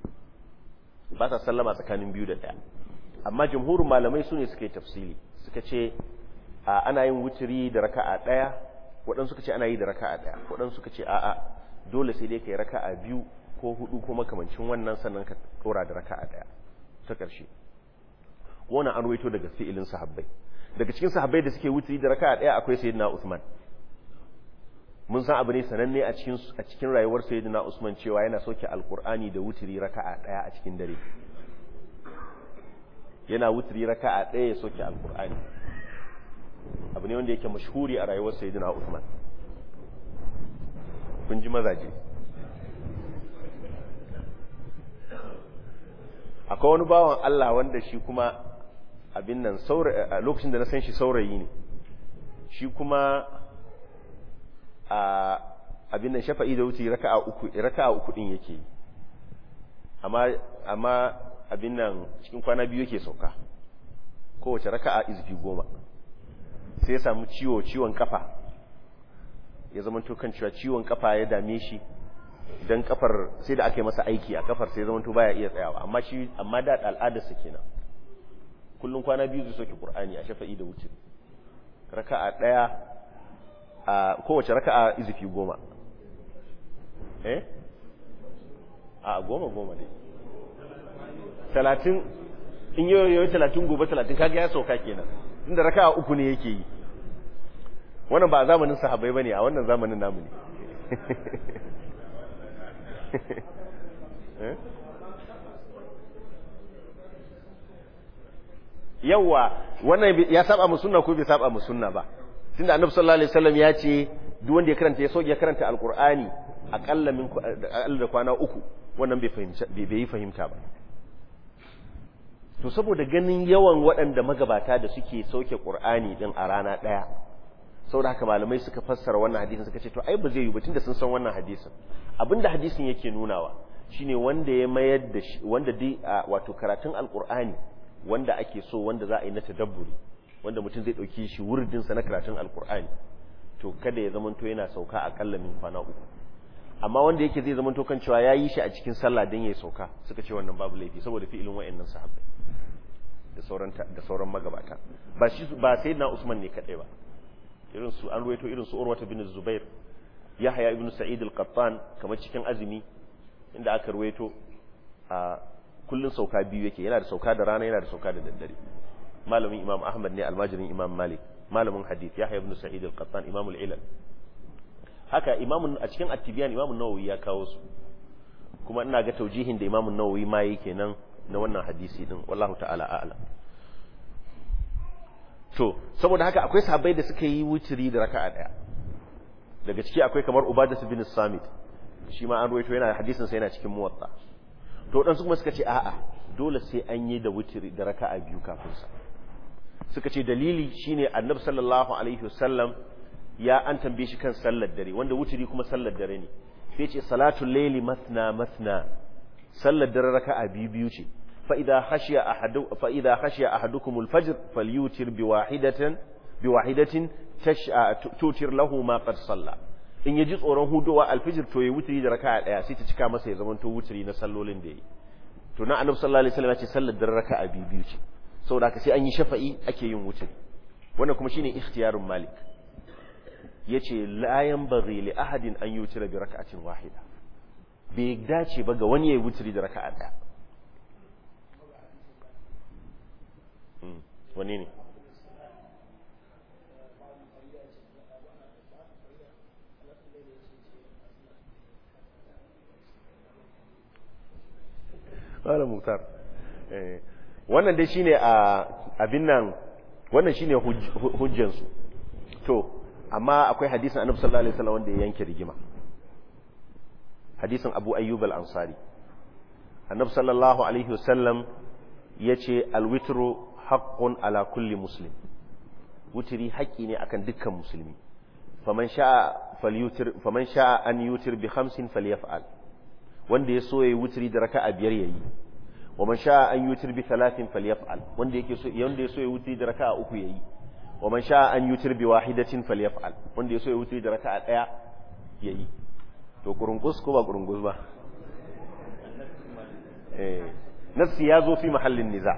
amma jumhurin malamai su ne suka yi tafsili suka ce ana yin wuturi da raka'a ɗaya waɗansu suka ce ana yi da raka'a ɗaya waɗansu suka ce a'a dole sai dai kai raka'a 2 ko 4 ko makamancin wannan sannan ka ɗora da raka'a ɗaya ta ƙarshe wannan an ruwaito daga fi'ilin sahabbai daga cikin sahabbai da suke wuturi da raka'a ɗaya akwai sayyidina Usman mun san abu ne sananne a cikin rayuwar sayyidina Usman cewa yana soke alqur'ani da wuturi raka'a ɗaya a cikin dare yana wuturi raka'a ɗaya ya soke alqur'ani abu ne wanda yake mashhuri a rayuwar sayyidina Usman kun ji mazaje akwai wani bawan Allah wanda shi kuma abin nan a lokacin da na san shi saurayi ne, shi kuma a abin nan shafa'i da wuce raka'a uku din yake yi, amma abin nan cikin kwana biyu yake sauka, kowace raka'a izfi 10, sai ya samu ciwon kafa, ya zama to kan cewa ciwon kafa ya dame shi, dan kafar sai da aka yi masa aiki a kafar sai zama to baya iya tsayawa, amma da al'adarsa kenan kullun kwana biyu zai soke Qur'ani a shafa'i da wuce, raka'a daya a kowace raka'a izfi 10. A 10 ne 30 in yau 30 gobe 30 kaga ya sauka kenan, inda raka'a uku ne yake yi. Wannan ba a zamanin sahabbai bane, a wannan zamanin namu ne. Yawa wannan ya saba mu sunna ko bai saba mu sunna ba, tunda annabi sallallahu alaihi wasallam ya ce duk wanda ya karanta alqur'ani akalla da kwana uku, wannan bai fahimta ba. To saboda ganin yawan waɗanda magabata da suke sauke qur'ani din a rana daya, saboda haka malamai suka fassara wannan hadisin suka ce to ai ba zai yi ba tunda sun san wannan hadisin. Abinda hadisin yake nunawa shine wanda ya mayar da shi, wanda dai wato karatun alqur'ani wanda ake so, wanda za a yi na tadabburi, wanda mutum zai dauki shi wurdin sa na karatun alqur'ani, to kada ya zamanto yana sauka akalla min kwana uku. Amma wanda yake zai zamanto kan cewa yayi shi a cikin sallah dan yayi sauka, suka ce wannan babu laifi saboda fi'ilin wayannan sahabbai da sauran magabata. Ba sayyidina Usman ne kadai ba, irin su an ruwaito irin su Urwata bin Zubair, Yahya ibn Sa'id al-Qattan, kamar cikin azumi inda aka ruwaito a kullun sauka biyu yake, yana da sauka da rana, yana da sauka da daddare. Malamin Imam Ahmad ne, almajirin Imam Malik, malamin hadith Yahya ibn Sa'id al-Qattan, Imam al-Ilal. Haka Imam a cikin At-Tibyan Imam an-Nawawi ya kawo su, kuma ina ga taujihin da Imam an-Nawawi ma yake nan na wannan hadisi din, wallahu ta'ala a'lam. To saboda haka akwai sahabbai da suka yi wutiri da raka'a daya, daga ciki akwai kamar Ubadah bin Samit, shi ma an ruwaito yana hadisin sa yana cikin Muwatta. To dan su kuma suka ce a'a, dole sai an yi da wutiri da raka'a biyu kafin sa. Suka ce dalili shine Annabi sallallahu alaihi wasallam ya an tambaye shi kan sallar dare, wanda wutiri kuma sallar dare ne, sai ce salatul layli masna masna, sallar dare raka'a biyu ce. فإذا خشي أحدكم الفجر فليوتر بواحدة توتر له ما قد صلى. in yaji tsoron hudowa alfijir to ya wuturi da raka'a daya sai ta cika masa ya zama to wuturi na sallolin da yi. To na annabi sallallahu alaihi wasallam ya ce sallar da raka'a biyu ce, saboda haka sai an yi shafa'i ake yin wuturi. Wannan kuma shine ikhtiyarun Malik, yace la yanbaghi li ahadin an yutira bi raka'atin wahida, bai dace ba ga wani ya wuturi da raka'a daya. Wani ne? Wala Muktar. Wannan dai shine abin nan, wannan shine hujjansu. To amma akwai hadisin Annabi sallallahu alaihi wasallam wanda ya yanke rigima, hadisin Abu Ayyub al-Ansari. Annabi sallallahu alaihi wasallam yace al-witru haqqun ala kulli muslim, wutiri haƙƙi ne akan dukkan musulmi. Faman sha'a an yutir bi 5 falyaf'al, wanda ya so yayi wutiri da raka'a 5 yayi. Wa man sha'a an yutir bi 3 falyaf'al, wanda ya so yayi wutiri da raka'a 3 yayi. Wa man sha'a an yutir bi wahidatin falyaf'al, wanda ya so yayi wutiri da raka'a 1 yayi. To kurungus ko ba kurungus ba? Nafsi ya zo fi mahallin niza.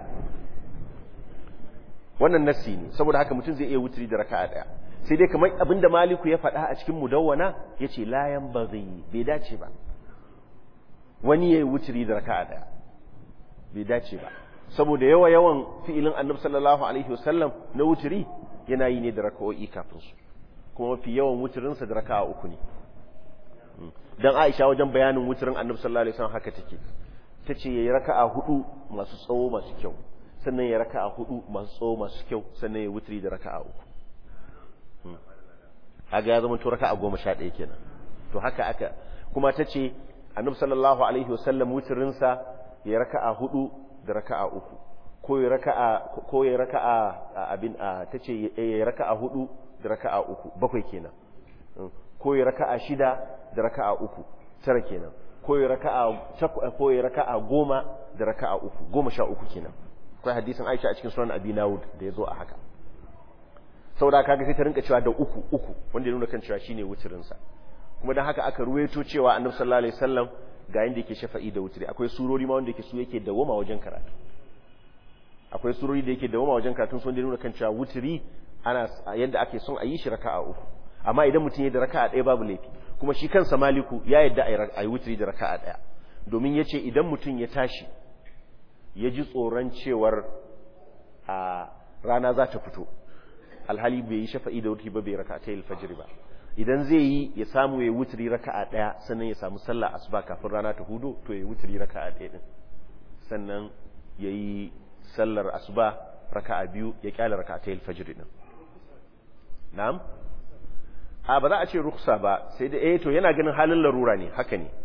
Wannan nassi ne, saboda haka mutum zai iya wuturi da raka'a daya. Sai dai kamar abinda Maliku ya faɗa a cikin Mudawwana, yace la yanbaghi, bai dace ba wani yayi wuturi da raka'a daya, bai dace ba, saboda yawan fi'ilin Annabi sallallahu alaihi wasallam na wuturi yana yi ne da raka'o'i kafin su, kuma mafi yawan wuturin sa da raka'a 3 ne. Dan Aisha wajen bayanin wuturin Annabi sallallahu alaihi wasallam haka take, tace yayi raka'a 4 masu tsawo masu kyau, sannan ya raka'a 4 masu tsawo masu kyau, sannan ya wutri da raka'a 3. Kaga ya zama to raka'a 11 kenan. To haka aka kuma tace Annabi sallallahu alaihi wasallam wutrin sa ya raka'a 4 da raka'a 3 ko ya raka'a abin tace ya raka'a 4 da raka'a 3 bakwai kenan ko ya raka'a 6 da raka'a 3 tara kenan ko ya raka'a 10 da raka'a 3 13 kenan akwai hadisin Aisha a cikin sunan Abi Dawud da yazo a haka saboda kaga sai ta rinka cewa da 3 wanda ya nuna kan cewa shine wutirin sa kuma dan haka aka ruwaito cewa Annabi sallallahu alaihi wasallam ga yanda yake shafa'i da wutiri akwai surori ma wanda yake su yake dawoma wajen karatu akwai surori da yake dawoma wajen karatu sun da nuna kan cewa wutiri ana yanda ake son a yi shi raka'a 3 amma idan mutum ya da raka'a 1 babu laifi kuma shi kansa Maliku ya yadda ayi wutiri da raka'a 1 domin yace idan mutum ya tashi ya ji tsoron cewar a rana za ta fito alhali bai yi shafa'i da wutiri ba bai raka'atayil fajr ba idan zai yi ya samu ya wutiri raka'a 1 sannan ya samu sallah asuba kafin rana ta hudo to ya wutiri raka'a 1 din sannan yayi sallar asuba raka'a 2 ya kyala raka'atayil fajr din na'am ba za a ce ruksa ba sai da to yana ganin halin larura ne haka ne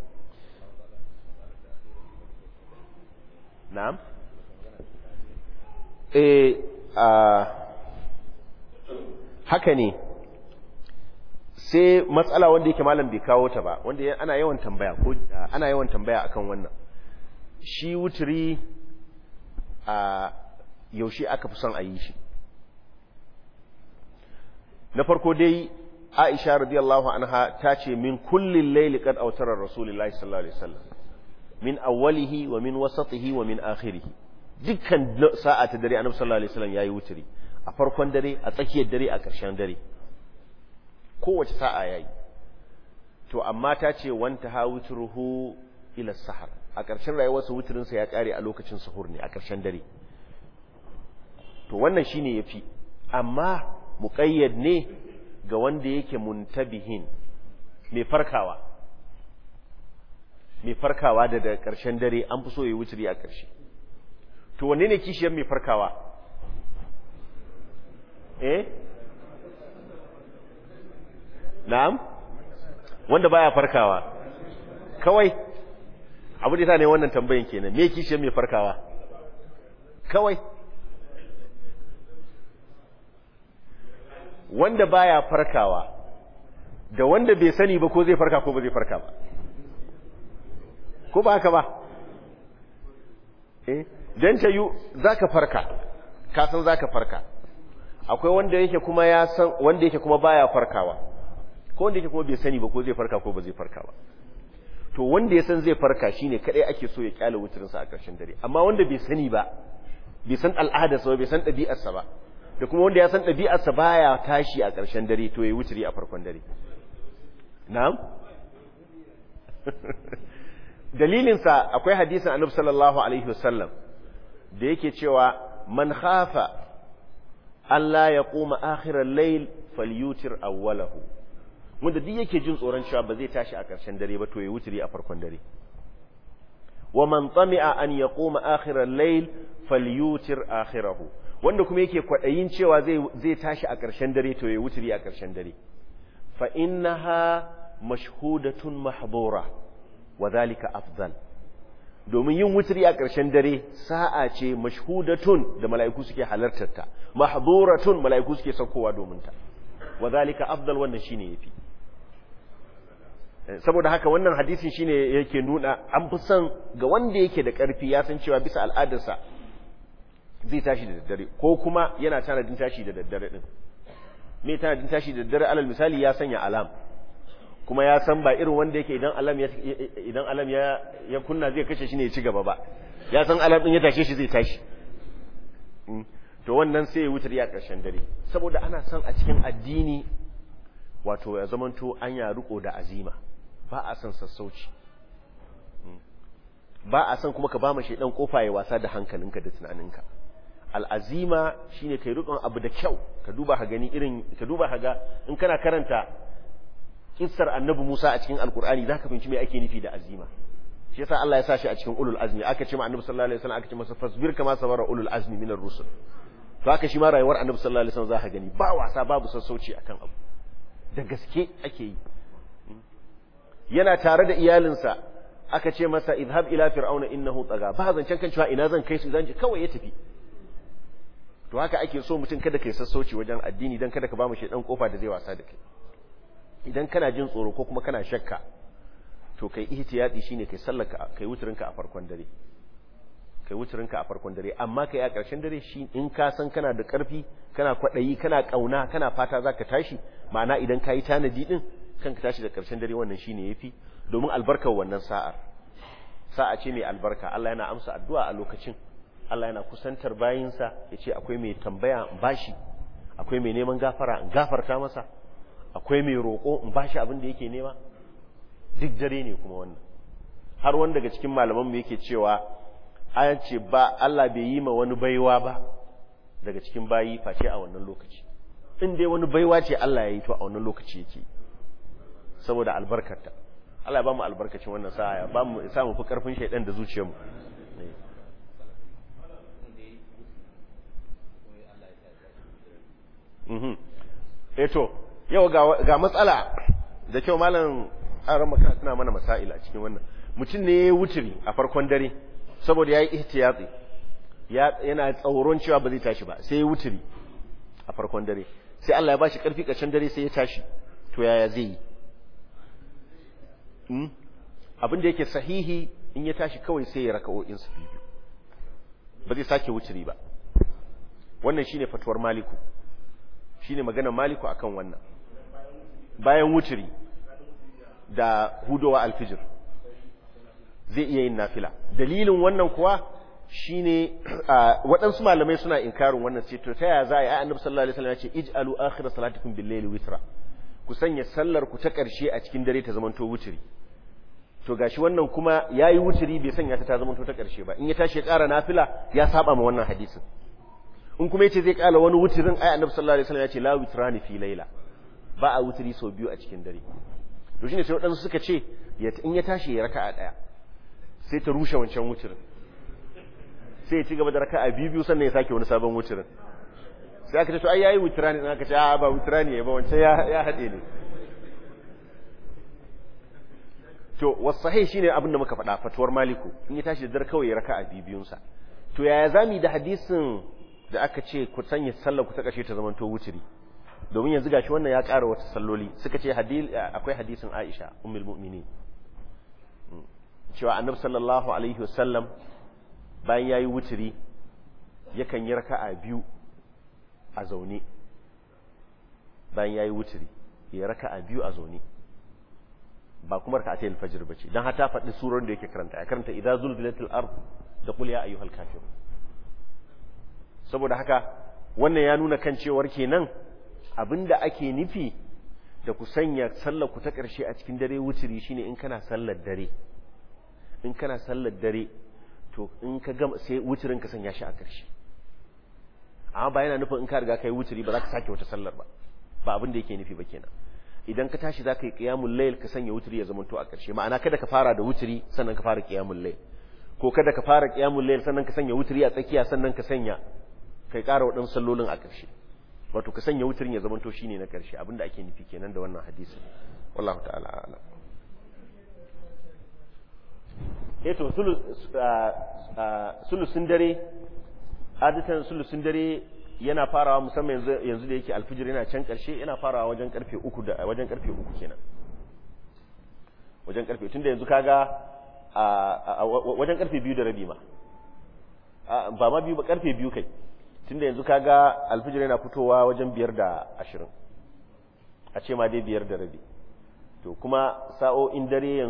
na'am haka ne sai matsala wanda yake malam bai kawo ta ba wanda ana yawan tambaya akan wannan shi wuturi yaushe aka fi son a yi shi na farko dai Aisha radiyallahu anha ta ce min kullin layli qad awtara rasulullahi sallallahu alaihi wasallam min awwalihi wa min wasatihi wa min akhirih dukkan sa'a ta dare annabi sallallahu alaihi wasallam yayi wuturi a farkon dare a tsakiyar dare a ƙarshen dare kowace sa'a yayi to amma ta ce wanta ha wutruhu ila sahar a ƙarshen rayuwarsa wuturin sa ya kare a lokacin suhur ne a ƙarshen dare to wannan shine yafi amma muqayyad ne ga wanda yake muntabihin mai farkawa da ƙarshen dare an fi so yayi wuturi a ƙarshe to wanne ne kishiyar mai farkawa na'am wanda baya farkawa kawai abu da ne wannan tambayin kenan me kishiyar mai farkawa kawai wanda baya farkawa da wanda bai sani ba ko zai farka ko ba zai farka ba ko ba haka ba dan ta yi zaka farka ka san zaka farka akwai wanda yake kuma ya san wanda yake kuma baya farkawa ko wanda yake kuma bai sani ba ko zai farka ko ba zai farka ba to wanda ya san zai farka shine kadai ake so ya kyale wuturin sa a ƙarshen dare amma wanda bai sani ba bai san al'adarsa ba bai san ɗabi'arsa ba da kuma wanda ya san ɗabi'arsa baya tashi a ƙarshen dare to yayi wuturi a farkon dare na'am dalilin sa akwai hadisin Annabi sallallahu alaihi wasallam da yake cewa man khafa alla yaquma akhiral layl falyutir awwalahu wanda duk yake jin tsoron cewa ba zai tashi a ƙarshen dare ba to yayi wuturi a farkon dare wa man tami'a an yaquma akhiral layl falyutir akhirahu wanda kuma yake kwadayin cewa zai tashi a ƙarshen dare to yayi wuturi a ƙarshen dare fa innaha mashhudatun mahdura wa dhalika afdal domin yin wuturi a ƙarshen dare sa'a ce mashhudatun da mala'iku suke halartar ta mahduratun mala'iku suke saukowa domin ta wa dhalika afdal wannan shine yafi saboda haka wannan hadisin shine yake nuna an fi son ga wanda yake da ƙarfi ya san cewa bisa al'adarsa zai tashi da daddare ko kuma yana tanadin tashi da daddare din me tanadin tashi da daddare alal misali ya sanya alam kuma ya san ba irin wanda yake idan alam ya kunna zai kashe shi ne ya ci gaba ba ya san alam din ya tashe shi zai tashi to wannan sai ya wutar ya ƙarshen dare saboda ana son a cikin addini wato ya zamanto an ya riko da azima ba a son sassauci ba a son kuma ka ba mu shedan kofa ya wasa da hankalinka da tunaninka al'azima shine kai rikon abu da kyau ka duba ka gani ka duba ka ga in kana karanta kissar annabi Musa a cikin alkur'ani zaka fahimci me ake nufi da azima shi yasa Allah ya sa shi a cikin ulul azmi aka ce ma annabi sallallahu alaihi wasallam aka ce masa fasbir kama sabara ulul azmi minar rusul to haka shi ma rayuwar annabi sallallahu alaihi wasallam zaka gani ba wasa babu sassauci akan abu da gaske ake yi yana tare da iyalinsa aka ce masa idhab ila fir'auna innahu tagha ba zancen kan cewa ina zan kai su zan kawai ya tafi. To haka ake so mutum kada kai sassauci wajen addini dan kada ka ba mu shedan kofa da zai wasa da kai. Idan kana jin tsoro ko kuma kana shakka to kai ihtiyati shine kai sallaka kai wuturinka a farkon dare. Kai wuturinka a farkon dare amma kai a ƙarshen dare shi in ka san kana da ƙarfi kana kwadayi kana kauna kana fata zaka tashi ma'ana idan kai tanadi din kanka tashi da ƙarshen dare wannan shine yafi domin albarkar wannan sa'a ce mai albarka. Allah yana amsa addu'a a lokacin. Allah yana kusantar bayinsa yace akwai mai tambaya in bashi, akwai mai neman gafara in gafarta masa, akwai mai roƙo in bashi abin da yake nema. Duk dare ne kuma wannan. Har wanda daga cikin malaman mu yake cewa ayan ce ba Allah bai yi ma wani baiwa ba daga cikin bayi face a wannan lokaci. In dai wani baiwa ce Allah ya yi to a wannan lokaci yake. Saboda albarkarta. Allah ya ba mu albarkacin wannan sa'a ya ba mu samu fi karfin shaidan da zuciyarmu. To yau ga matsala da kyau malam aran maka tana mana masaila a cikin wannan. Mutum ne ya wuturi a farkon dare saboda yayi ihtiyati yana tsoron cewa ba zai tashi ba sai ya wuturi a farkon dare sai Allah ya bashi karfi ƙarshen dare sai ya tashi to yaya zai yi abin da yake sahihi in ya tashi kawai sai ya raka'o'in su biyu ba zai sake wuturi ba. Wannan shine fatuwar Maliku, shine maganar Maliku akan wannan. Bayan wuturi da hudowa alfijir zai iya yin nafila. Dalilin wannan kuwa shine waɗansu malamai suna inkarin wannan ce to ta yaya za a yi Annabi sallallahu alaihi wasallam ya ce ij'alu akhir salatikum bil-layli witra, ku sanya sallar ku ta ƙarshe a cikin dare ta zamanto wuturi. To gashi wannan kuma yayi wuturi bai sanya ta zamanto ta ƙarshe ba, in ya tashi ya ƙara nafila ya saba ma wannan hadisin. In kuma yace zai ƙala wani wuturin ai Annabi sallallahu alaihi wasallam ya ce la witrani fi layla, ba a wuturi sau biyu a cikin dare. To shine sai waɗansu suka ce in ya tashi ya raka'a ɗaya sai ta rushe wancan wuturin, sai ya ci gaba da raka'a biyu sannan ya sake wani sabon wuturin. Sai aka ce to ai yayi wutrani, aka ce a ba wutrani ba wancan ya haɗe ne. To wasahih shine abin da muka faɗa fatuwar Maliku, in ya tashi da dare kawai ya raka'a biyun sa. To yaya zamu da hadisin da aka ce ku sanya sallar ku ta kashe ta zamanto wuturi? Domin yanzu gashi wannan ya ƙara wata salloli. Suka ce akwai hadisin Aisha ummul mu'minin cewa Annabi sallallahu alaihi wasallam bayan yayi wuturi yakan yi raka'a biyu a zaune. Bayan yayi wuturi ya raka'a biyu a zaune. Ba kuma raka'atul fajr bace dan hata faɗi surar da yake karanta ya karanta idza zulzilatil ard da qul ya ayyuhal kafirun. Saboda haka wannan ya nuna kan cewar kenan abinda ake nufi da ku sanya sallar ku ta ƙarshe a cikin dare wuturi shine in kana sallar dare. In kana sallar dare to in ka gama sai wuturin ka sanya shi a ƙarshe. Amma ba yana nufin in ka riga kai wuturi ba za ka sake wata sallar ba. Ba abin da yake nufi ba kenan. Idan ka tashi za ka yi qiyamul layl ka sanya wuturi ya zama to a ƙarshe. Ma'ana kada ka fara da wuturi sannan ka fara qiyamul layl. Ko kada ka fara qiyamul layl sannan ka sanya wuturi a tsakiya sannan ka sanya kai ƙara waɗansu sallolin a ƙarshe. Wato ka sanya wuturin ya zamanto shine na ƙarshe, abinda ake nufi kenan da wannan hadisi. Wallahu ta'ala a'lam. To sulusun dare adatan sulusun dare yana farawa musamman yanzu da yake alfijir yana can ƙarshe, yana farawa wajen karfe 3 kenan. Wajen karfe tunda yanzu kaga wajen karfe 2:30 ma. Ba ma biyu ba karfe 2 kai. Tunda yanzu kaga alfijir yana fitowa wajen 5:20 a ce ma dai 5:30. To kuma sa'o'in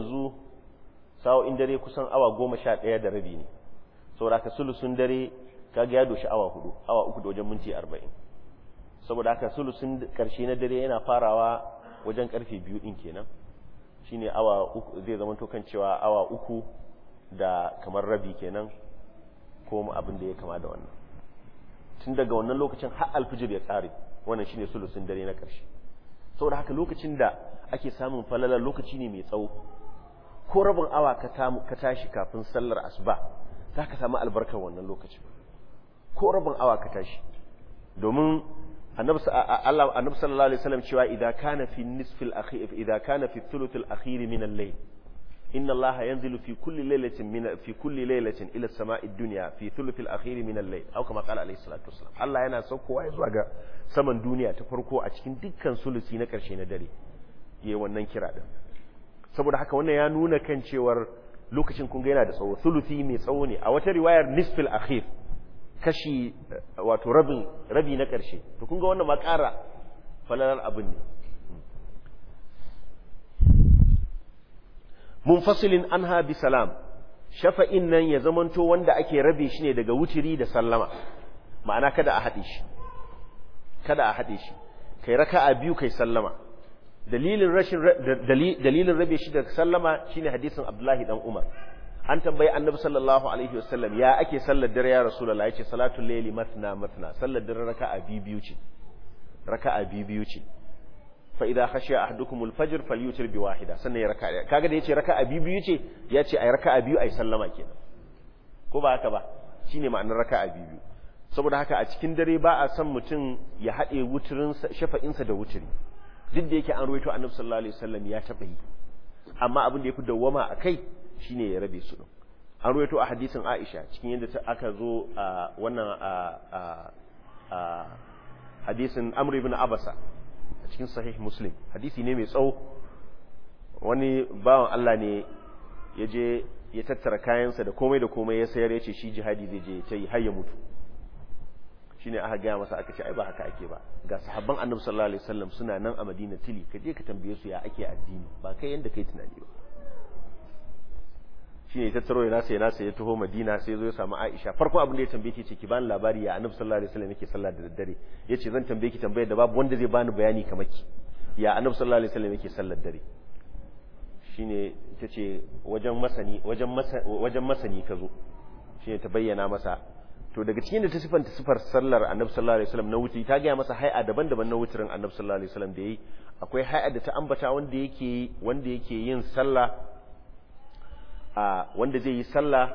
dare kusan awa 11:30 ne. Saboda haka sulusun dare kaga ya doshi awa 4, awa 3 da wajen minti 40. Saboda haka sulusun karshe na dare yana farawa wajen karfe 2 din kenan. Shine awa 3 zai zama to kan cewa awa 3 da kamar rabi kenan ko abin da ya kama da wannan. Tun daga wannan lokacin har alfijir ya tsare, wannan shine sulusun dare na ƙarshe. Saboda haka lokacin da ake samun falalar lokaci ne mai tsawo. Ko rabin awa ka tashi kafin sallar asuba za ka samu albarkar wannan lokacin. Ko rabin awa ka tashi. Domin annabi sallallahu alaihi wasallam cewa idza kana fi nisfil akhir idza kana fi thuluthil akhir min al-layl inna allaha yanzilu fi kulli laylatin ila as-sama'i ad-dunya fi thuluthil akhir min al-layl aw kama qala alayhi salatu wassalam Allah yana saukowa zuwa ga saman duniya ta farko a cikin dukkan sulusi na karshe na dare yayi wannan kira din saboda haka wannan ya nuna kan cewar lokacin kun ga yana da tsawo sulusi mai tsawo ne a wata riwayar nisfil akhir kashi wato rabi na karshe to kun ga wannan ma ƙara falalar abin ne munfasilin anha bi salam shafa'in nan ya zamanto wanda ake rabe shi ne daga wutiri da sallama ma'ana kada a haɗe shi kai raka'a biyu kai sallama dalilin rabe shi da sallama shine hadisin Abdullahi dan Umar an tambayi Annabi sallallahu alaihi wasallam ya ake sallar dare ya Rasulullah yace salatul layli matna sallar dare raka'a biyu ce fa idza khashiya ahadukum al-fajr falyutir bi wahida sannan ya raka'a kaga da yace raka'a biyu ce yace ai raka'a biyu ai sallama kenan ko ba haka ba shine ma'anar raka'a biyu saboda haka a cikin dare ba a san mutum ya hade wuturin shafa'in sa da wuturi duk da yake an ruwaito Annabi sallallahu alaihi wasallam ya taba yi amma abin da yafi dawwama akai shine ya rabe su din an ruwaito a hadisin Aisha cikin yadda aka zo a wannan hadisin Amr ibn Abasa cikin sahih Muslim hadisi ne mai tsawo wani bawan Allah ne ya je ya tattara kayansa da komai ya sayar ya ce shi jihadi zai je ta yi har ya mutu shine aka gaya masa aka ce ai ba haka ake ba ga sahabban Annabi sallallahu alaihi wasallam suna nan a Madina tili ka je ka tambaye su ya ake addini ba kai yanda kai tunani ba shine ya tattaro ya nasa ya taho Madina sai zo ya samu Aisha farko abin da ya tambaye ce ki bani labari ya Annabi sallallahu alaihi wasallam yake sallah da daddare yace zan tambaye ki tambayar da babu wanda zai bani bayani kamar ki ya Annabi sallallahu alaihi wasallam yake sallar dare shine tace wajen masani ka zo shine ta bayyana masa to daga cikin da ta sifar sallar Annabi sallallahu alaihi wasallam na wuce ta ga masa hay'a daban-daban na wuturin Annabi sallallahu alaihi wasallam da yayi akwai hay'a da ta ambata wanda yake yin sallah wanda zai yi sallah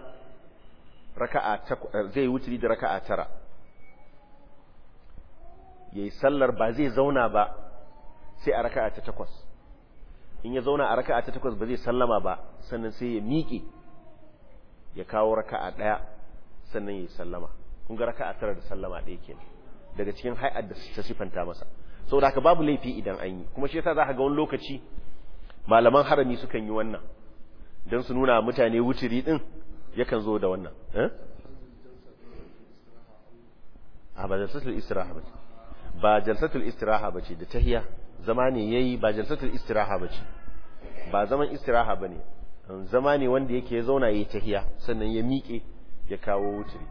zai wuturi da raka'a 9 yayi sallar ba zai zauna ba sai a raka'a ta 8 in ya zauna a raka'a ta 8 ba zai sallama ba sannan sai ya miƙe ya kawo raka'a 1 sannan yayi sallama kun ga raka'a 9 da sallama ɗaya kenan daga cikin hay'ar da ta sifanta masa saboda haka babu laifi idan an yi kuma shi yasa za ka ga wani lokaci malaman harami sukan yi wannan don su nuna mutane wuturi din yakan zo da wannan ba jalsatul istiraha bace ba jalsatul istiraha bace da tahiyya zama ne yayi ba jalsatul istiraha bace ba zaman istiraha bane zama ne wanda yake zauna yayi tahiyya sannan ya miƙe ya kawo wuturi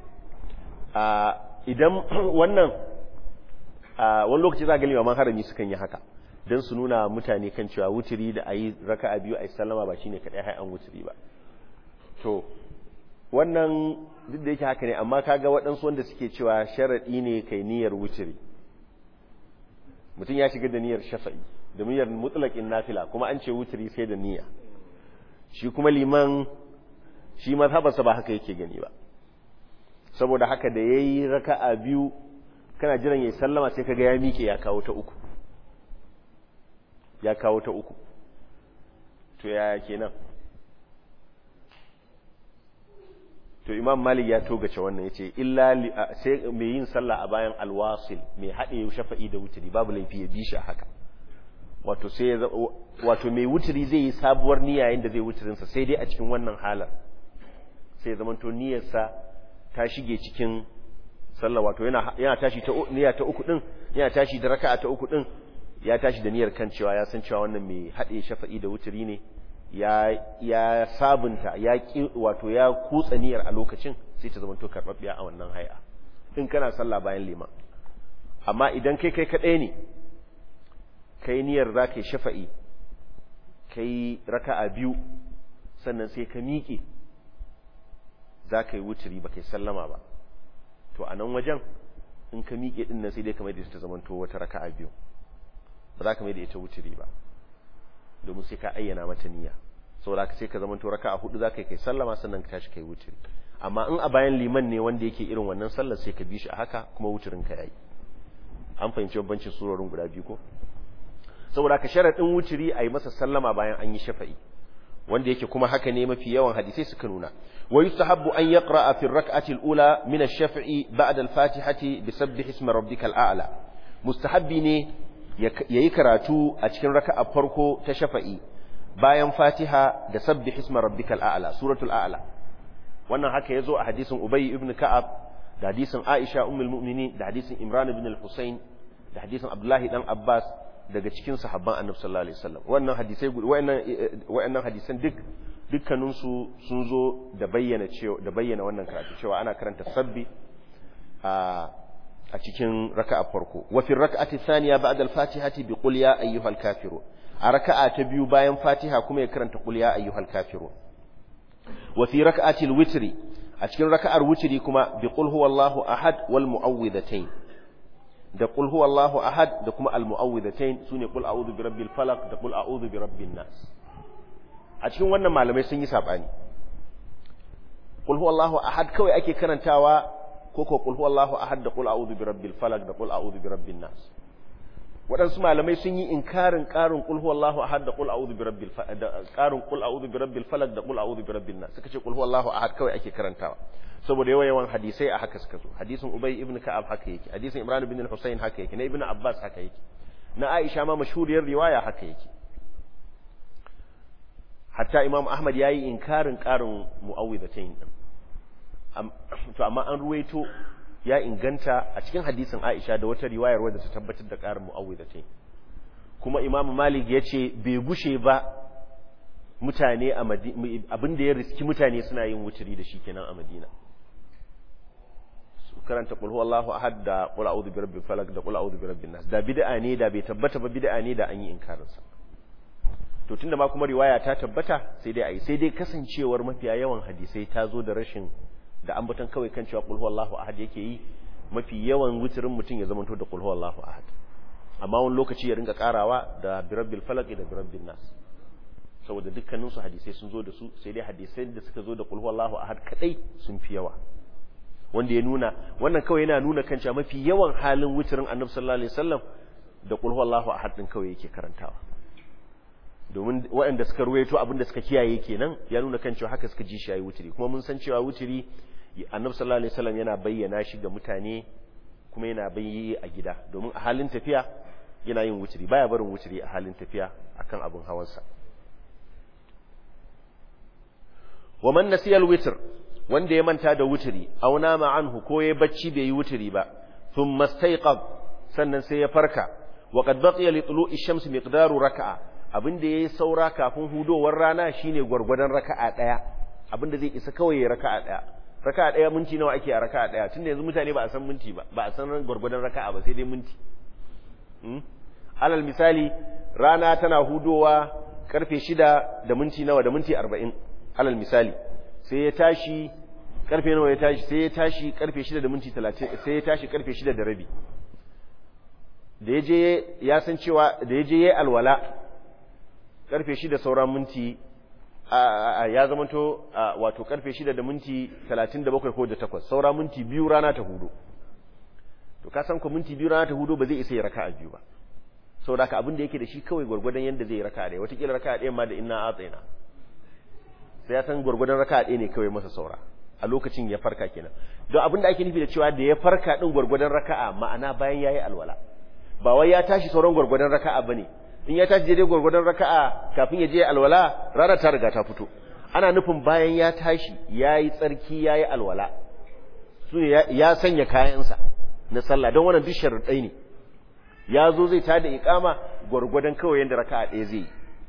idan wannan wani lokaci za ga limaman harami sukan yi haka don su nuna mutane kan cewa wuturi da ayi raka'a biyu ayi sallama ba shine kadai hai an wuturi ba to wannan duk da yake haka ne amma kaga waɗansu wanda suke cewa sharadi ne kai niyyar wuturi mutum ya shiga da niyyar shafa'i da niyyar mutlaqin nafila kuma an ce wuturi sai da niyya shi kuma liman shi mazhabarsa ba haka yake gani ba saboda haka da yayi raka'a biyu kana jiran yayi sallama sai kaga ya miƙe ya kawo ta uku to yaya kenan to Imam Malik ya togace wannan yace illa sai mai yin sallah a bayan alwasil mai hade shafa'i da wuturi babu laifi ya bi shi haka wato mai wuturi zai yi sabuwar niyya yayin da zai wuturin sa sai dai a cikin wannan halar sai ya zamanto niyyarsa ta shige cikin sallah wato yana tashi ta niyya ta uku din yana tashi da raka'a ta uku din ya tashi da niyyar kan cewa ya san cewa wannan mai haɗe shafa'i da wuturi ne ya sabunta wato ya kutsa niyyar a lokacin sai ta zama to karɓaɓɓiya a wannan hay'a in kana sallah bayan liman amma idan kai kaɗai ne kai niyyar za ka yi shafa'i kai raka'a biyu sannan sai ka miƙe za ka yi wuturi ba kai sallama ba to a nan wajen in ka miƙe ɗin nan sai dai kamar da ta zama to wata raka'a biyu ba za ka mai da ita wuturi ba domin sai ka ayyana mata niyya saboda ka sai ka zama to raka'a 4 za ka yi kai sallama sannan ka tashi kai wuturi amma in a bayan liman ne wanda yake irin wannan sallar sai ka bi shi a haka kuma wuturin ka yayi an fahimci bambancin surorin guda biyu ko saboda ka sharadin wuturi ayi masa sallama bayan an yi shafa'i wanda yake kuma haka ne mafi yawan hadisai suka nuna wa yustahabbu an yaqra'a fi ar-rak'ati al-ula min ash-shaf'i ba'da al-fatihati bi sabbih isma rabbikal a'la mustahabbi ne yayi karatu a cikin raka'a farko ta shafa'i bayan fatiha da sabbih isma rabbikal a'la suratul a'la wannan haka yazo a hadisin ubay ibn ka'ab da hadisin aisha ummul mu'minin da hadisin imran ibn al-husayn da hadisin abdullahi dan abbas daga cikin sahabban annabi sallallahu alaihi wasallam wannan hadisai wayannan hadisan dukkanin su sun zo da bayyana wannan karatu cewa ana karanta sabbi a cikin raka'a farko wa fi rak'ati thaniya ba'da al-fatihati bi qul ya ayyuhal kafirun a raka'a ta biyu bayan fatiha kuma ya karanta qul ya ayyuhal kafirun wa fi rak'ati al-witri a cikin raka'ar witri kuma bi qul huwallahu ahad wal mu'awwidhatayn da qul huwallahu ahad da kuma al-mu'awwidhatayn sune qul a'udhu birabbil falaq da qul a'udhu birabbin nas a cikin wannan malamai sun yi sabani qul huwallahu ahad kawai ake karantawa ko qul huwallahu ahad da qul a'udhu birabbil falaq da qul a'udhu birabbin nas waɗansu malamai sun yi inkarin ƙarin qul huwallahu ahad da qul a'udhu birabbil falaq da ƙarin qul a'udhu birabbil falaq da qul a'udhu birabbin nas suka ce qul huwallahu ahad kawai ake karantawa saboda yawan hadisai a haka suka zo hadisin ubay ibn ka'ab haka yake hadisin imran ibn al-husayn haka yake na ibn abbas haka yake na aisha ma mashhuriyar riwaya haka yake hatta imam ahmad yayi inkarin ƙarin mu'awwidatayn din to amma an ruwaito ya inganta a cikin hadisin aisha da wata riwayar wadda ta tabbatar da ƙarin mu'awwidatayn kuma imam malik yace bai gushe ba mutane a abinda ya riski mutane suna yin wuturi da shi kenan a madina karanta qul huwallahu ahad da qul a'udhu birabbil falaq da qul a'udhu birabbin nas da bid'a ne da bai tabbata ba bid'a ne da an yi inkarin sa to tunda ma kuma riwaya ta tabbata sai dai ayi sai dai kasancewar mafiya yawan hadisai ta zo da rashin da ambaton kawai kan cewa qul huwallahu ahad yake yi mafi yawan wuturin mutum ya zamanto da qul huwallahu ahad amma wani lokaci ya rinka karawa da birabbil falaq da birabbin nas saboda dukkanin su hadisai sun zo da su sai dai hadisai da suka zo da qul huwallahu ahad kadai sun fi yawa wanda ya nuna wannan kawai yana nuna kan cewa mafi yawan halin wuturin annabi sallallahu alaihi wasallam da qul huwallahu ahad din kawai yake karantawa domin waɗanda suka ruwaito abinda suka kiyaye kenan ya nuna kan cewa haka suka ji shi yayi wuturi kuma mun san cewa wuturi annabi sallallahu alaihi wasallam yana bayyana shi ga mutane kuma yana bayyana a gida domin a halin tafiya yana yin wuturi baya barin wuturi a halin tafiya akan abin hawansa wa man nasiya al-witr wanda ya manta da wuturi aw nama anhu ko ya bacci bai yi wuturi ba thumma stayqab sannan sai ya farka wa qad baqiya li tulu'i ash-shams miqdaru rak'a abinda yayi saura kafin hudowar rana shine gurgurdan raka'a daya abinda zai isa kawai ya raka'a daya minti nawa ake a raka'a daya tunda yanzu mutane ba a san minti ba a san gurgurdan raka'a ba sai dai minti alal misali rana tana hudowa karfe 6 da minti nawa da minti 40 alal misali sai ya tashi karfe nawa ya tashi sai ya tashi karfe 6 da minti 30 sai ya tashi karfe 6 da rabi da yaje ya san cewa da yaje yayi alwala karfe 6 sauran minti ya zamanto wato karfe 6 da minti 37 ko da 8 sauran minti 2 rana ta hudo to ka san ko minti 2 rana ta hudo ba zai isa ya raka'a biyu ba saboda haka abin da yake da shi kawai gurgurdan yanda zai raka'a ɗaya wata kila raka'a ɗaya ma da inna atsaina sai ya san gurgurdan raka'a ɗaya ne kawai masa saura a lokacin ya farka kenan don abin da ake nufi da cewa da ya farka din gurgurdan raka'a ma'ana bayan yayi alwala ba wai ya tashi sauran gurgurdan raka'a bane in ya tashi daidai gurgurdan raka'a kafin ya je alwala rana ta riga ta fito ana nufin bayan ya tashi yayi tsarki yayi alwala su ya sanya kayansa na sallah don wannan duk sharuɗai ne ya zo zai tada iqama gurgurdan kawai yanda raka'a ɗaya zai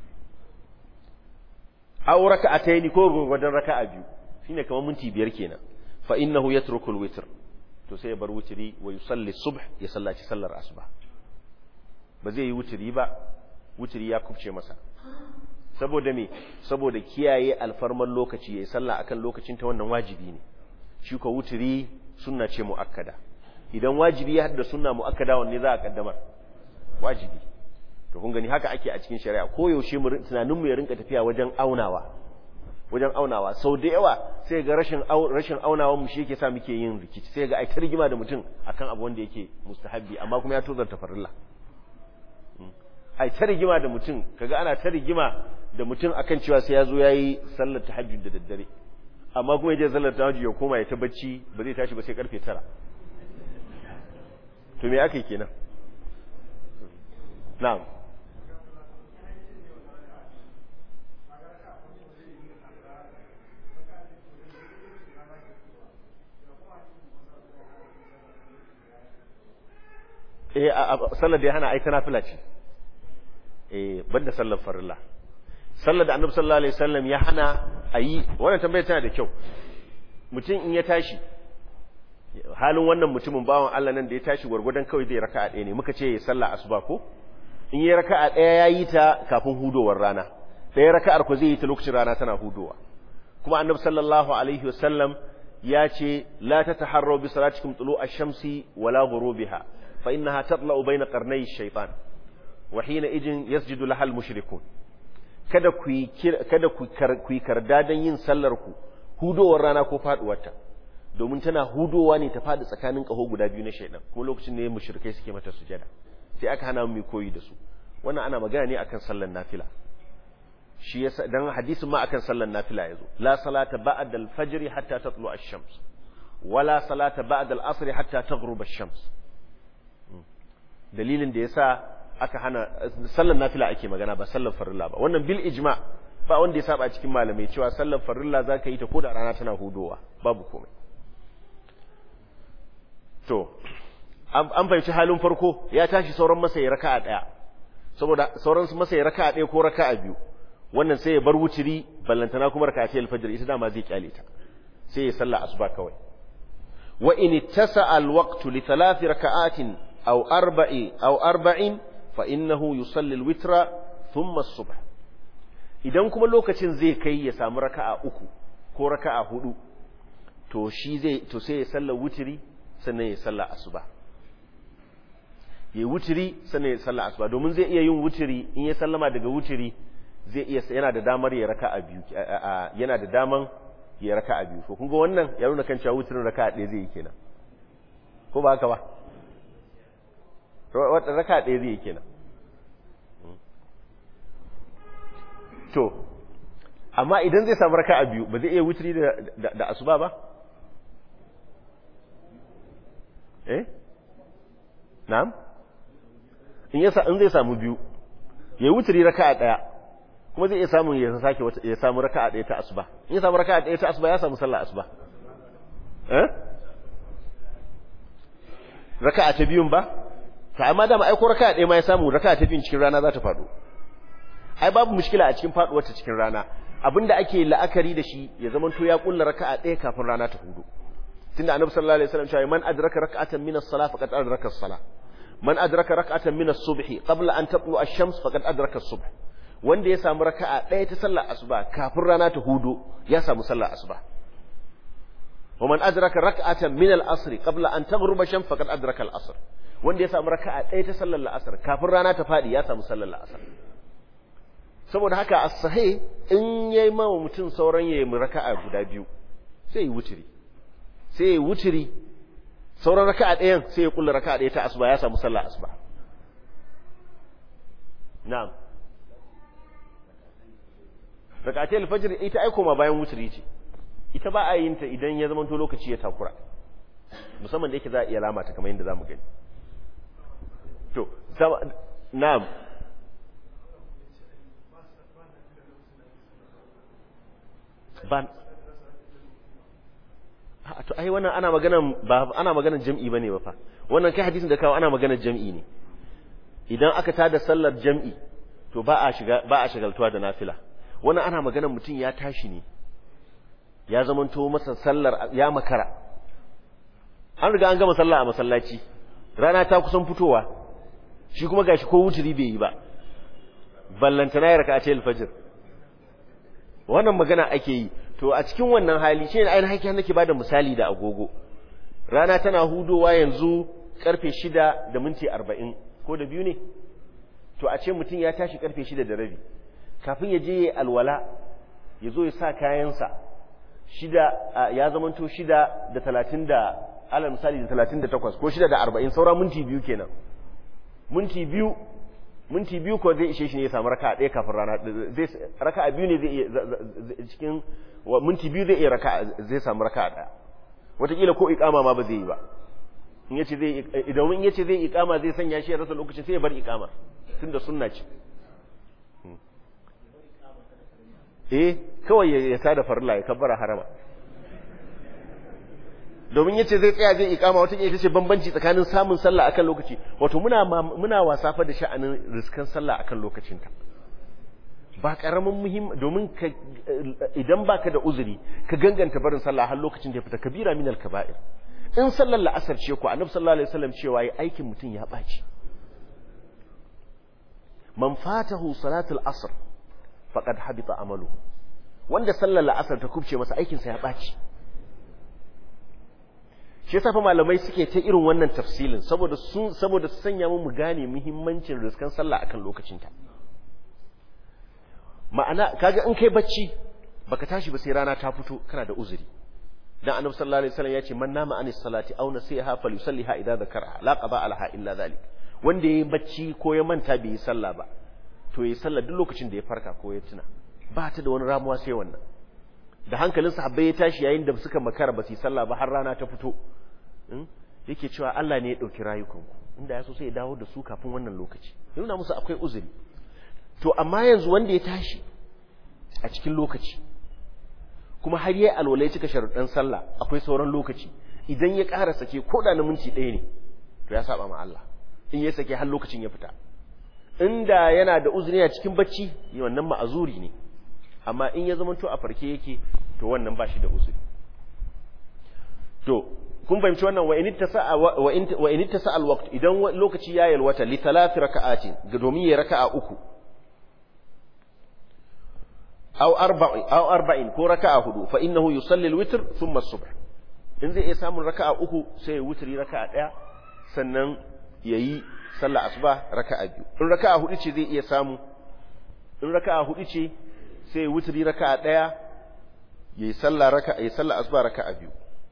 aw raka'ataini ko gurgurdan raka'a biyu shine kamar minti 5 kenan fa innahu yatruku al-witr to sai ya bar wutri wa yusalli subh ya sallaci sallar asuba ba zai yi wutri ba wutri ya kubce masa saboda me saboda kiyaye alfarman lokaci yayi sallah akan lokacin ta wannan wajibi ne shi ko wutri sunna ce muakkada idan wajibi ya hadda sunna muakkada wanne za a kaddamar wajibi to kun gani haka ake a cikin shari'a ko yaushe mu tunanin mu ya rinka tafiya wajen aunawa sau da yawa sai ga rashin aunawan mu shi yake sa muke yin rikici sai ga ai ta rigima da mutum akan abu wanda yake mustahabbi amma kuma ya tozarta farilla ai ta rigima da mutum kaga ana ta rigima da mutum akan cewa sai ya zo yayi sallar tahajjud da daddare amma kuma yaje sallar tahajjud ya koma ya ta bacci ba zai tashi ba sai karfe 9 to me aka yi kenan na'am sallar da ya hana aika nafila ce banda sallar farilla sallar da annabi sallallahu alaihi wasallam ya hana ayi wannan tambayar tana da kyau mutum in ya tashi halin wannan mutumin bawan Allah nan da ya tashi gurgurdan kawai zai raka'a ɗaya ne muka ce ya sallah asuba ko in yi raka'a ɗaya yayi ta kafin hudowar rana ɗaya raka'ar ko zai yi ta lokacin rana tana hudowa kuma annabi sallallahu alaihi wasallam ya ce la tataharru bi salatikum tulu'a ash-shamsi wala ghurubiha fa innaha tatla'u bayna qarnay ash-shaytan wa hina idin yasjudu lahal mushrikun kada ku yi karda don yin sallar ku hudowar rana ko faduwarta domin tana hudowa ne ta fadi tsakanin kaho guda biyu na shaidan kuma lokacin ne mushrikai suke mata sujada sai aka hana mu koyi da su wannan ana magana ne akan sallar nafila shi yasa dan hadisin ma akan sallar nafila yazo la salata ba'da al-fajr hatta tatlu ash-shams wala salata ba'da al-asr hatta taghrub ash-shams dalilin da yasa aka hana sallar nafila ake magana ba sallar farilla ba wannan bil ijma ba wanda ya saba cikin malamai cewa sallar farilla zaka yi ta koda rana tana hudowa babu komai to an fahimci halin farko ya tashi sauran masa ya raka'a daya saboda sauran masa ya raka'a daya ko raka'a biyu wannan sai ya bar wutiri ballantana kuma raka'atul alfajr ita dama zai kyale ta sai ya salla asuba kawai wa in ittasa alwaqtu li thalath raka'atin aw arba'in fa innahu yusalli alwitra thumma as-subh idan kuma lokacin zai kai ya samu raka'a uku ko raka'a hudu to sai ya salla wutiri sannan ya salla asuba ya wutiri sannan ya salla asuba domin zai iya yin wutiri in ya sallama daga wutiri zai iya yana da damar ya raka'a biyu yana da daman ya raka'a biyu to kun ga wannan ya nuna kan cewa wutirin raka'a ɗaya zai yi kenan ko ba haka ba wata raka'a ɗaya zai yi kenan to amma idan zai samu raka'a biyu ba zai iya wutiri da asuba ba na'am in zai samu biyu ya wutiri raka'a daya kuma zai iya samu ya samu raka'a daya ta asuba in ya samu raka'a daya ta asuba ya samu sallar asuba raka'a ta biyun ba ta amma da ma aiko raka'a daya ma ya samu raka'a ta biyun cikin rana za ta faɗo ai babu mushkila a cikin faduwar ta cikin rana abinda ake la'akari da shi ya zama to ya kulla raka'a daya kafin rana ta hudu tunda annabi sallallahu alaihi wasallam cewa man adraka rak'atan min as-salah faqad adraka as-salah man adraka rak'atan min as-subh qabla an tatlu ash-shams faqad adraka as-subh wanda ya samu raka'a ɗaya ta sallar asuba kafin rana ta hudu ya samu sallar asuba wa man adraka rak'atan min al-asr qabla an taghruba ash-shams faqad adraka al-asr wanda ya samu raka'a ɗaya ta sallar al-asr kafin rana ta fadi ya samu sallar al-asr saboda haka as-sahih in yayi ma mutum sauran yayi raka'a guda biyu sai yi wutiri sai ya wutiri sauran raka'a ɗayan sai ya kulla raka'a ɗaya ta asuba ya samu sallah asuba na'am raka'atul alfajr ita ai koma bayan wutiri ce ita ba a yin ta idan ya zama to lokaci ya takura musamman da yake za a iya lamata kamar yadda zamu gani to na'am ban to ai wannan ana maganan jam'i bane ba fa wannan kai hadisin da kawo ana maganar jam'i ne idan aka tada sallar jam'i to ba a shagaltuwa da nafila wannan ana maganar mutum ya tashi ne ya zamanto masa sallar ya makara an riga an gama sallah a masallaci rana ta kusan fitowa shi kuma gashi ko wuturi bai yi ba ballantana ya raka'a al-fajr wannan magana ake yi to a cikin wannan hali shi ne ainihin haƙi nake bada misali da agogo rana tana hudowa yanzu karfe 6:40 ko da biyu ne to a ce mutum ya tashi karfe 6:30 kafin ya je ya alwala ya zo ya sa kayansa ya zamanto 6:30 da alal misali da 38 ko 6:40 saura minti biyu kenan minti biyu minti biyu ko zai ishe shi ne ya samu raka'a ɗaya kafin rana zai raka'a biyu ne zai iya cikin minti biyu zai iya zai samu raka'a ɗaya wataƙila ko iqama ma ba zai yi ba in yace zai iqama zai sanya shi ya rasa lokacin sai ya bar iqama tunda sunna ce kawai ya sada farilla ya kabbara harama domin yace zai tsaya zai iqama wata ita ce bambanci tsakanin samun sallah akan lokaci wato muna wasa fa da sha'anin riskan sallah akan lokacinta ba karamin domin idan baka da uzuri ka ganganta barin sallah har lokacin da ya fita kabira min al-kaba'ir in sallar la'asar ce ku annabi sallallahu alaihi wasallam cewa yi aikin mutun ya baci man fatahu salatul asr faqad habita amaluhu wanda sallar la'asar ta kubce masa aikin sa ya baci shi yasa fa malamai suke ta irin wannan tafsilin saboda su sanya mu gane muhimmancin riskan sallah akan lokacinta ma'ana kaga in kai bacci baka tashi ba sai rana ta fito kana da uzuri dan annabi sallallahu alaihi wasallam ya ce man nama anis salati aw nasiha falyusalliha idza dhakara la qada alaha illa dhalik wanda yayi bacci ko ya manta bai yi sallah ba to yayi sallah duk lokacin da ya farka ko ya tuna ba ta da wani ramuwa sai wannan da hankalin sahabbai ya tashi yayin da suka makara ba su yi sallah ba har rana ta fito yake cewa Allah ne ya dauki rayukanku inda ya so sai ya dawo da su kafin wannan lokaci nuna musu akwai uzuri to amma yanzu wanda ya tashi a cikin lokaci kuma har yayi alwalai cika sharuɗan sallah akwai sauran lokaci idan ya ƙara sake ko da na minti ɗaya ne to ya saba ma Allah in ya sake har lokacin ya fita inda yana da uzuri a cikin bacci wannan ma'azuri ne amma in ya zamanto a farke yake to wannan ba shi da uzuri to kun fahimci wannan wa in ittasa alwaqt idan lokaci ya yalwata li thalath raka'atin domin ya raka'a uku aw arba'in ko raka'a hudu fa innahu yusalli alwitr thumma as-subh in zai iya samun raka'a uku sai ya wutri raka'a daya sannan yayi sallar asuba raka'a biyu in raka'a hudu ce zai iya samu in raka'a hudu ce sai ya wutri raka'a daya yayi sallar asuba raka'a biyu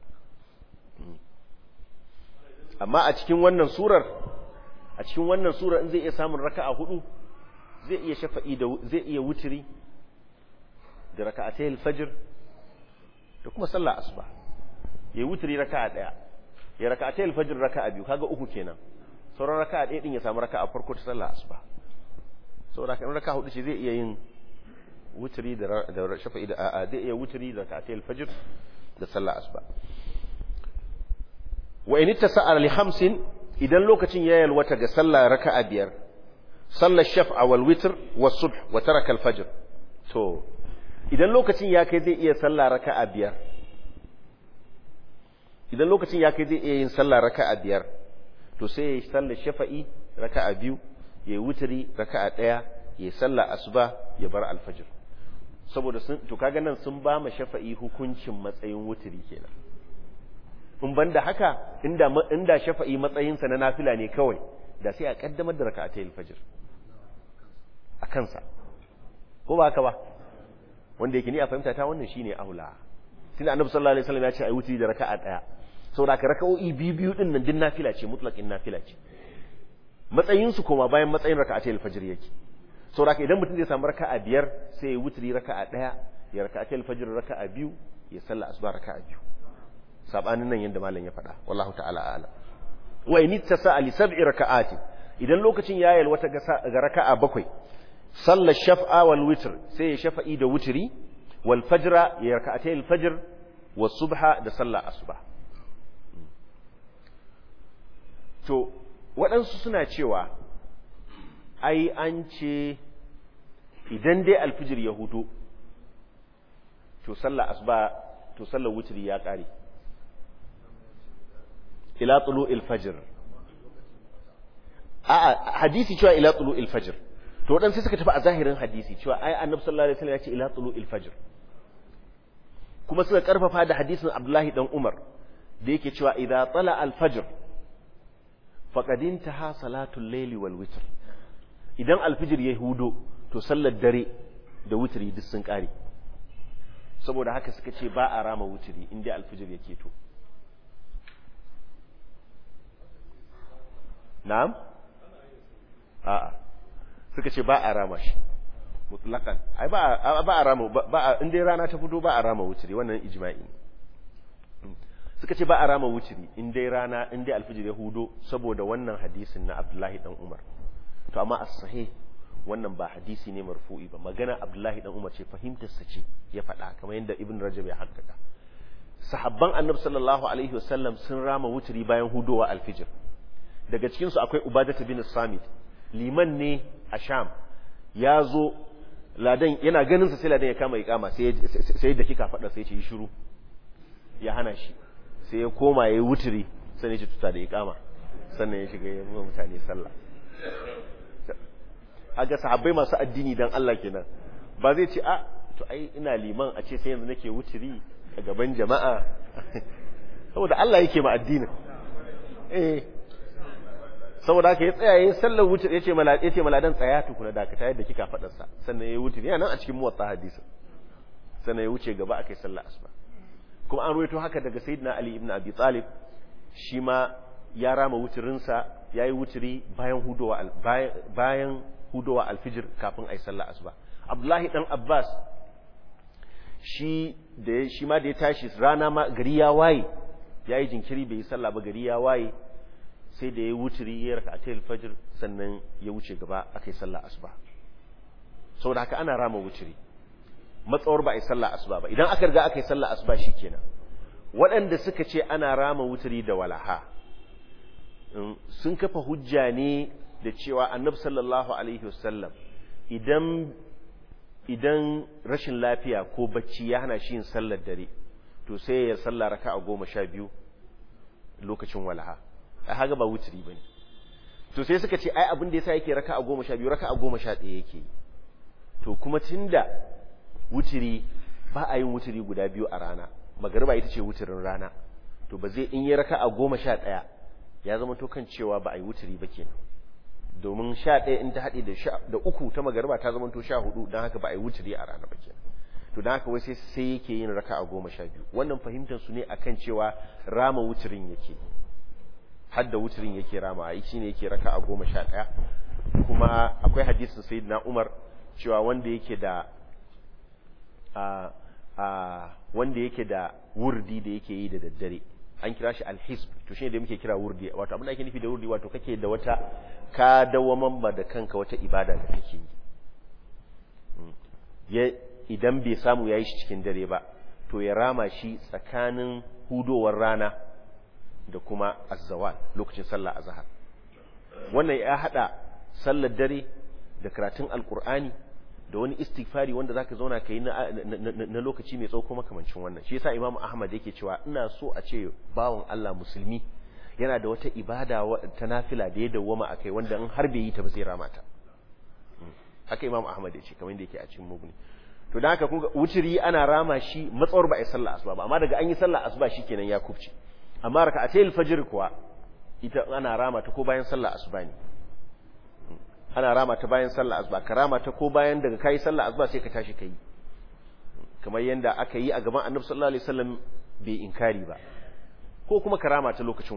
amma a cikin wannan surar in zai iya samun raka'a hudu zai iya shafa'i da zai iya wutri da raka'atay al-fajr da kuma sallar asuba yayi wutri raka'a daya ya raka'atay al-fajr raka'a biyu kaga uku kenan sauran raka'a daya din ya samu raka'a farko ta sallar asuba saboda kan raka'a hudu ce zai iya yin wutri da shafa'i da zai iya wutri da raka'atay al-fajr da sallar asuba wa in ittasa'a li khamsin idan lokacin ya yalwata ga sallah raka'a biyar sallar shaf'a wal witr was subh wa taraka al-fajr to idan lokacin ya kai zai iya sallah raka'a biyar idan lokacin ya kai zai iya yin sallah raka'a biyar to sai ya sallar shafa'i raka'a biyu ya wutri raka'a daya ya sallah asuba ya bar al-fajr saboda to kaga nan sun ba ma shafa'i hukuncin matsayin wutri kenan in banda haka inda shafa'i matsayinsa na nafila ne kawai da sai a kaddamar da raka'atayil fajr a kansa ko ba haka ba wanda yake ni a fahimta ta wannan shine aula tunda annabi sallallahu alaihi wasallam ya ce ayi wutri da raka'a daya saboda ka raka'o'i biyu din nan din nafila ce mutlaqin nafila ce matsayin su kuma bayan matsayin raka'atayil fajr yake saboda idan mutum zai samu raka'a biyar sai ya wutri raka'a daya ya raka'atayil fajr raka'a biyu ya salla asuba raka'a biyu sabanin nan yanda malam ya faɗa wallahu ta'ala a'lam wa in ittasa li sab'i raka'atin idan lokacin ya yalwata ga raka'a bakwai sallar shaf'a wal witr sai ya shafa'i da wutri wal fajra ya raka'atay al fajr was subha da sallar asuba to waɗansu suna cewa ai an ce idan dai alfijir ya hudo to sallar asuba to sallar wutri ya ƙare ila tulu'il fajr hadisi cewa ila tulu'il fajr to dan sai suka tafi a zahirin hadisi cewa ai annabi sallallahu alaihi wasallam ya ce ila tulu'il fajr kuma suka karfafa da hadisin Abdullahi dan Umar da yake cewa idza tala al fajr faqad intaha salatul layli wal witr idan al fajr ya hudo to sallar dare da wutri duk sun kare saboda haka suka ce ba a rama wutri inda al fajr yake to na'am a'a suka ce ba a rama shi mutlaqan ai ba a rama ba in dai rana ta fito ba a rama wuturi wannan ijma'i ne suka ce ba a rama wuturi in dai alfijir ya hudo saboda wannan hadisin na Abdullahi dan Umar to amma as-sahih wannan ba hadisi ne marfu'i ba magana Abdullahi dan Umar ce fahimtar sa ce ya faɗa kamar yadda Ibn Rajab ya haddaka sahabban Annabi sallallahu alaihi wasallam sun rama wuturi bayan hudowa alfijir daga cikin su akwai Ubadah bin Samit liman ne a Sham ya zo ladan yana ganin sa sai ladan ya kama iqama sai da kika faɗa sai ya ce yi shiru ya hana shi sai ya koma yayi wuturi sai ya ce tuta da iqama sannan ya shiga ya yi mutane sallah aga sahabbai masu addini dan Allah kenan ba zai ce to ai ina liman a ce sai yanzu nake wuturi a gaban jama'a saboda Allah yake ma addinin saboda haka ya tsaya yayin sallar wuturi yace maladan tsaya tukuna dakata yadda kika fadar sa sannan yayi wuturi yana nan a cikin muwatta hadisi sannan ya wuce gaba akai sallar asuba kuma an ruwaito haka daga sayyidina Ali ibn Abi Talib shi ma ya rama wuturin sa yayi wuturi bayan hudowa alfijir kafin ai sallar asuba Abdullahi dan Abbas shi ma da ya tashi rana ma gari ya waye yayi jinkiri bai yi sallah ba gari ya waye sai da ya wuturi ya rak'atul fajr sannan ya wuce gaba akai sallar asuba saboda haka ana rama wuturi matsawar ba ai sallar asuba ba idan aka riga akai sallar asuba shikenan waɗanda suka ce ana rama wuturi da walaha sun kafa hujja ne da cewa annabi sallallahu alaihi wasallam idan rashin lafiya ko bacci ya hana shi yin sallar dare to sai ya salla raka'a 12 lokacin walaha ai haga ba wuturi bane to sai suka ce ai abin da yasa yake raka'a 12 raka'a 11 yake to kuma tunda wuturi ba a yin wuturi guda biyu a rana magariba ita ce wuturin rana to ba zai in yi raka'a 11 ya zama to kan cewa ba a yi wuturi ba kenan domin 11 in ta haɗe da uku ta magariba ta zama to 14 don haka ba a yi wuturi a rana ba kenan to don haka wai sai yake yin raka'a 12 wannan fahimtar su ne akan cewa rama wuturin yake hadda wuturin yake rama ai shine yake raka'a 11 kuma akwai hadisin sayyidina Umar cewa wanda yake da wurdi da yake yi da daddare an kira shi alhisb to shine da muke kira wurdi wato abin da ake nufi da wurdi wato kake da wata ka dawaman ba da kanka wata ibada da kake yi idan bai samu yayi shi cikin dare ba to ya rama shi tsakanin hudowar rana da kuma azzawal lokacin sallah azhar wannan ya hada sallar dare da karatun alqur'ani da wani istighfari wanda zaka zauna kai na lokaci mai tsawo kuma kamancin wannan shi yasa Imam Ahmad yake cewa ina so a ce bawon Allah musulmi yana da wata ibada ta nafila da ya dawwama akai wanda in har bai yi ta ba sai ramata haka Imam Ahmad yace kamar yadda yake a cikin mugni to dan haka kun ga wuturi ana rama shi matsawar ba ai sallar asuba ba amma daga an yi sallar asuba shikenan ya kufce amma raka'atayil fajr kuwa ita ana rama ta ko bayan sallar asuba ne ana rama ta bayan sallar asuba ka rama ta ko bayan daga kai sallar asuba sai ka tashi kai kamar yanda aka yi a gaban Annabi sallallahu alaihi wasallam bai inkari ba ko kuma ka rama ta lokacin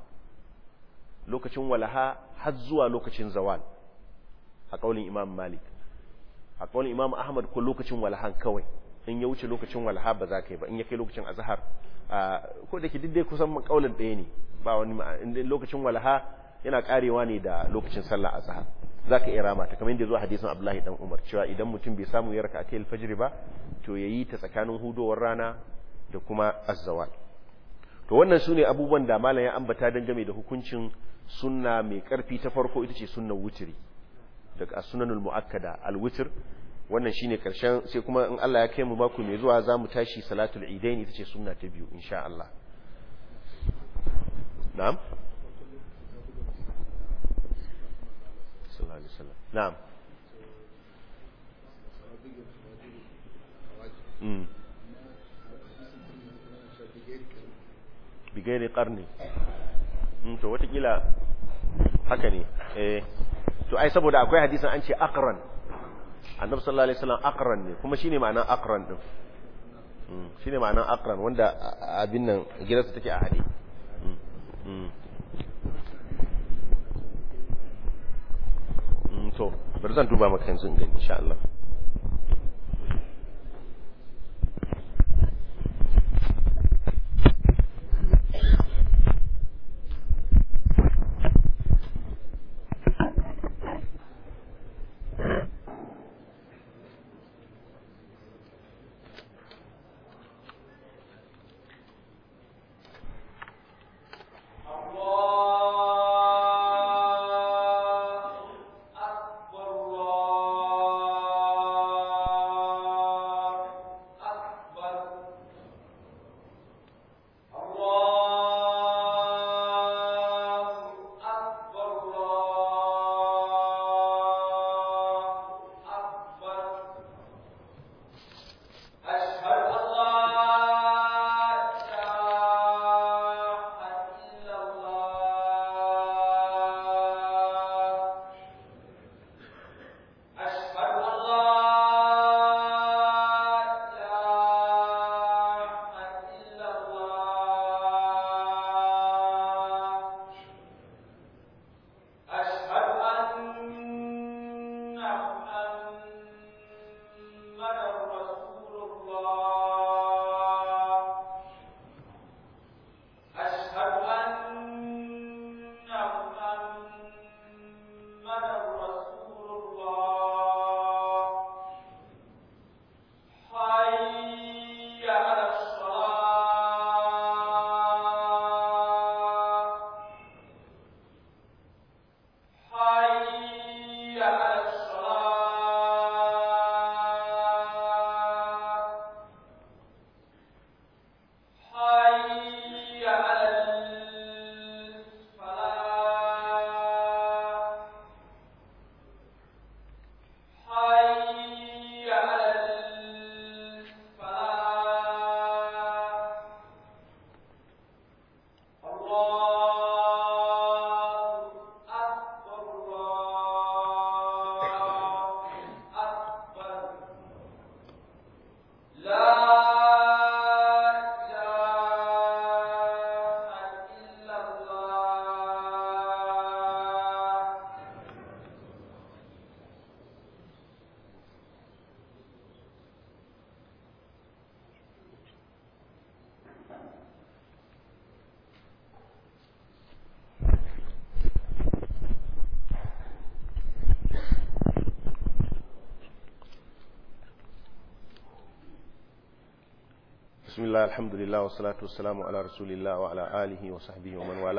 walaha har zuwa lokacin zawal a kaulin Imam Malik a kaulin Imam Ahmad ko lokacin walahan kawai in ya wuce lokacin walaha ba za ka yi ba in ya kai lokacin azhar ko da ke diddai kusan kaulin ɗaya ne ba wani inda lokacin walaha yana karewa ne da lokacin sallah azhar zaka iya rama ta kamar yadda zuwa hadisin Abdullahi dan Umar cewa idan mutum bai samu ya rak'atayil fajr ba to yayi ta tsakanin hudowar rana da kuma azzawal to wannan sune abubuwan da malam ya ambata dangane da hukuncin sunna mai karfi ta farko ita ce sunnar wutri daga as-sunanul muakkada al-witr wannan shine karshen sai kuma in Allah ya kai mu baku mai zuwa zamu tashi salatul idain ita ce sunna ta biyu insha Allah na'am sallallahu alaihi wasallam na'am bigayri qarni to watakila haka ne to ai saboda akwai hadisin an ce aqran annabi sallallahu alaihi wasallam aqran ne kuma shine ma'anar aqran din shine ma'anar aqran wanda abin nan gidansa take a hade to bari zan duba maka yanzu in gani insha Allah. Bismillah, alhamdulillah, wa salatu wa salamu ala rasulillah wa ala alihi wa sahbihi wa man wala.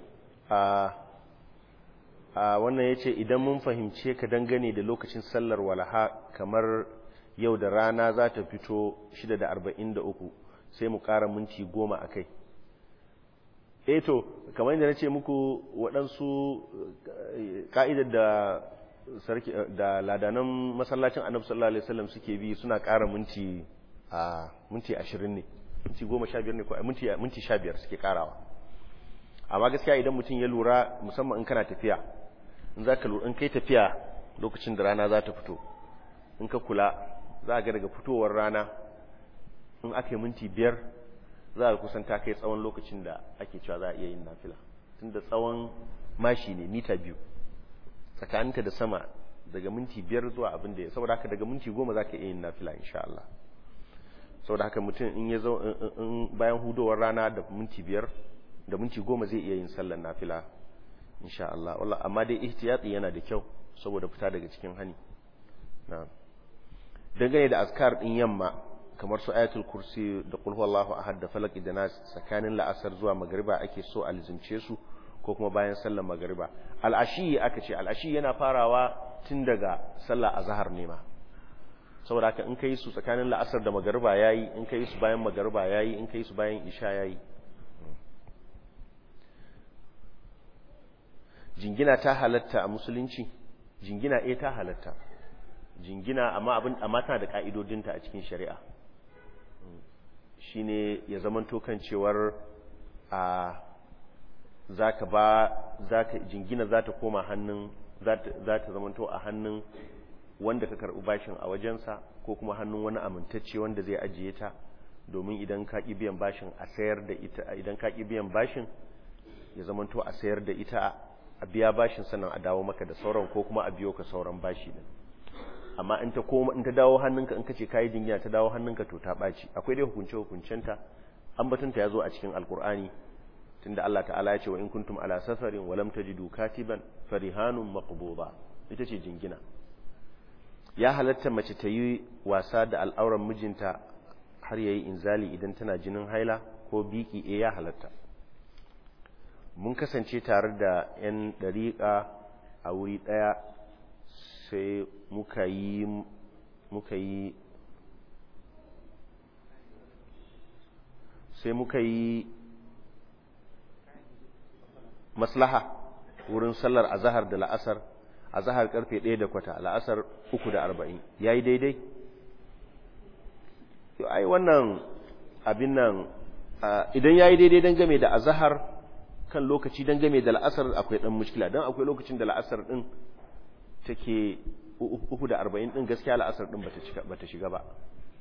Wannan ya ce idan mun fahimce ka dangane da lokacin sallar walaha kamar yau da rana za ta fito 6:43 sai mu ƙara minti 10 a kai. To, kamar yadda na ce muku waɗansu ƙa'idar da ladanan masallacin annabi sallallahu alaihi wasallam suke bi suna ƙara minti 20 ne, minti 15 ne ko minti 15 suke karawa. Amma gaskiya idan mutum ya lura, musamman in kana tafiya, in za ka lura in kai tafiya lokacin da rana za ta fito, in ka kula za a ga daga fitowar rana in aka yi minti 5 za a kusan ta kai tsawon lokacin da ake cewa za a iya yin nafila, tun da tsawon mashi ne mita 2 tsakaninta da sama, daga minti 5 zuwa abin da ya, saboda haka daga minti 10 za ka iya yin nafila insha Allah. Saboda haka mutum in ya zo bayan hudowar rana da minti 5 da minti 10 zai iya yin sallar nafila insha Allah. Wallahi amma dai ihtiyati yana da kyau saboda fita daga cikin hani. Na'am. Dangane da azkar din yamma kamar su ayatul kursi da qul huwallahu ahad da falaq da nas tsakanin la'asar zuwa magriba ake so a lizimce su ko kuma bayan sallar magriba. Al-ashi aka ce al-ashi yana farawa tun daga sallar azhar ne ma. Saboda haka in kai su tsakanin la'asar da magariba yayi, in kai su bayan magariba yayi, in kai su bayan isha yayi. Jingina ta halatta a musulunci? Jingina ta halatta. Jingina amma tana da ka'idodinta a cikin shari'a. Shine ya zamanto kan cewar jingina za ta koma hannun za ta zamanto a hannun wanda ka karɓi bashin a wajensa ko kuma hannun wani amintacce wanda zai ajiye ta, domin idan ka ƙi biyan bashin a sayar da ita, idan ka ƙi biyan bashin ya zamanto a sayar da ita a biya bashin sannan a dawo maka da sauran ko kuma a biyo ka sauran bashi din amma in ta dawo hannunka in kace kai jingina ta dawo hannunka to ta baci akwai dai hukuncenta ambatunta yazo a cikin alqur'ani tunda Allah ta'ala ya ce wa in kuntum ala safarin wa lam tajidu katiban farihanun maqbuda ita ce jingina ya halatta mace ta yi wasa da al'auran mijinta har yayi inzali idan tana jinin haila ko biki ya halatta mun kasance tare da 'yan dariƙa a wuri ɗaya sai muka yi maslaha wurin sallar azahar da la'asar azahar karfe 1:15 la'asar 3:40 yayi daidai ai wannan abin nan idan yayi daidai dan game da azahar kan lokaci dan game da la'asar akwai dan mushkila dan akwai lokacin da la'asar din take 3:40 din gaskiya la'asar din bata shiga ba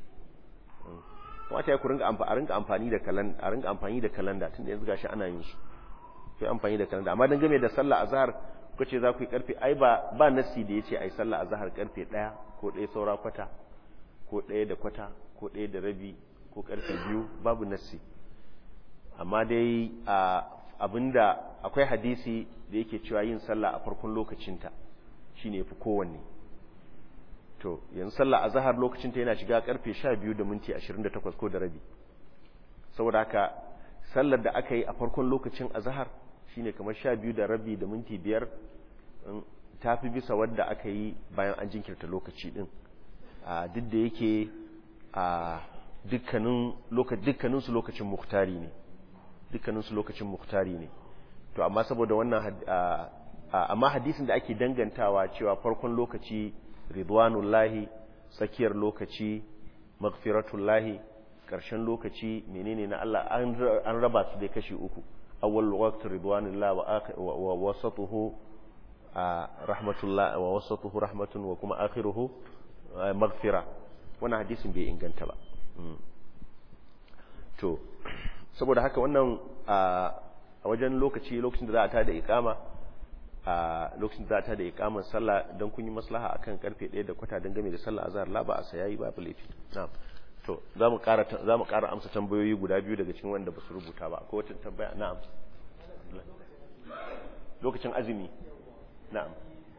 wata ya ku ringa amfani da kalanda a ringa amfani da kalanda tunda yanzu gashi ana yin su sai amfani da kalanda amma dan game da sallah azhar kace za ku yi karfe ai ba nasi da yace ai sallah azhar karfe 1 ko 1 saura kwata ko 1 da kwata ko 1 da rabi ko karfe 2 babu nasi amma dai abinda akwai hadisi da yake cewa yin sallah a farkon lokacinta shine yafi kowanne to yanzu sallah azhar lokacinta yana shiga karfe 12:28 ko da rabi saboda haka sallar da aka yi a farkon lokacin azhar shine kamar 12:05 tafi bisa wadda aka yi bayan an jinkirta lokaci din duk da yake dukkanin su lokacin muhtari ne to amma saboda wannan amma hadisin da ake dangantawa cewa farkon lokaci ridwanullahi tsakiyar lokaci maghfiratullahi karshen lokaci menene na Allah an raba su da kashi uku awwal waqt ridwanullah wa wasatuhu rahmatullah wa wasatuhu rahmatun wa kuma akhiruhu maghfira wannan hadisin bai inganta ba to saboda haka wannan a wajen lokacin da za a tada iqama lokacin da za a tada iqamar sallah dan kun yi maslaha akan karfe 1:15 dan game da sallah azhar la ba a sayayi ba laifi na'am to zamu ƙara amsa tambayoyi guda biyu daga cikin wanda ba su rubuta ba ko wata tambaya na'am lokacin azumi na'am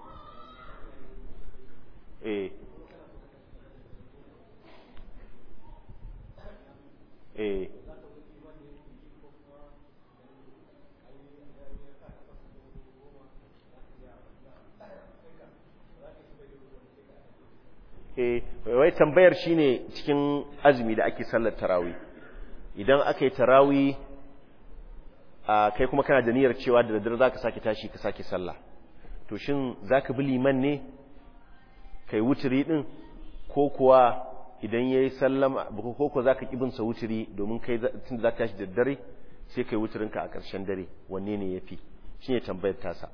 wai tambayar shine cikin azumi da ake sallar tarawih idan aka yi tarawih kai kuma kana da niyyar cewa da daddare zaka sake tashi ka sake sallah to shin zaka bi liman ne kai wuturi din ko kuwa idan yayi sallama ko ko zaka kibin sa wuturi domin kai tunda zaka tashi da daddare sai kai wuturin ka a ƙarshen dare wanne ne yafi shine tambayar tasa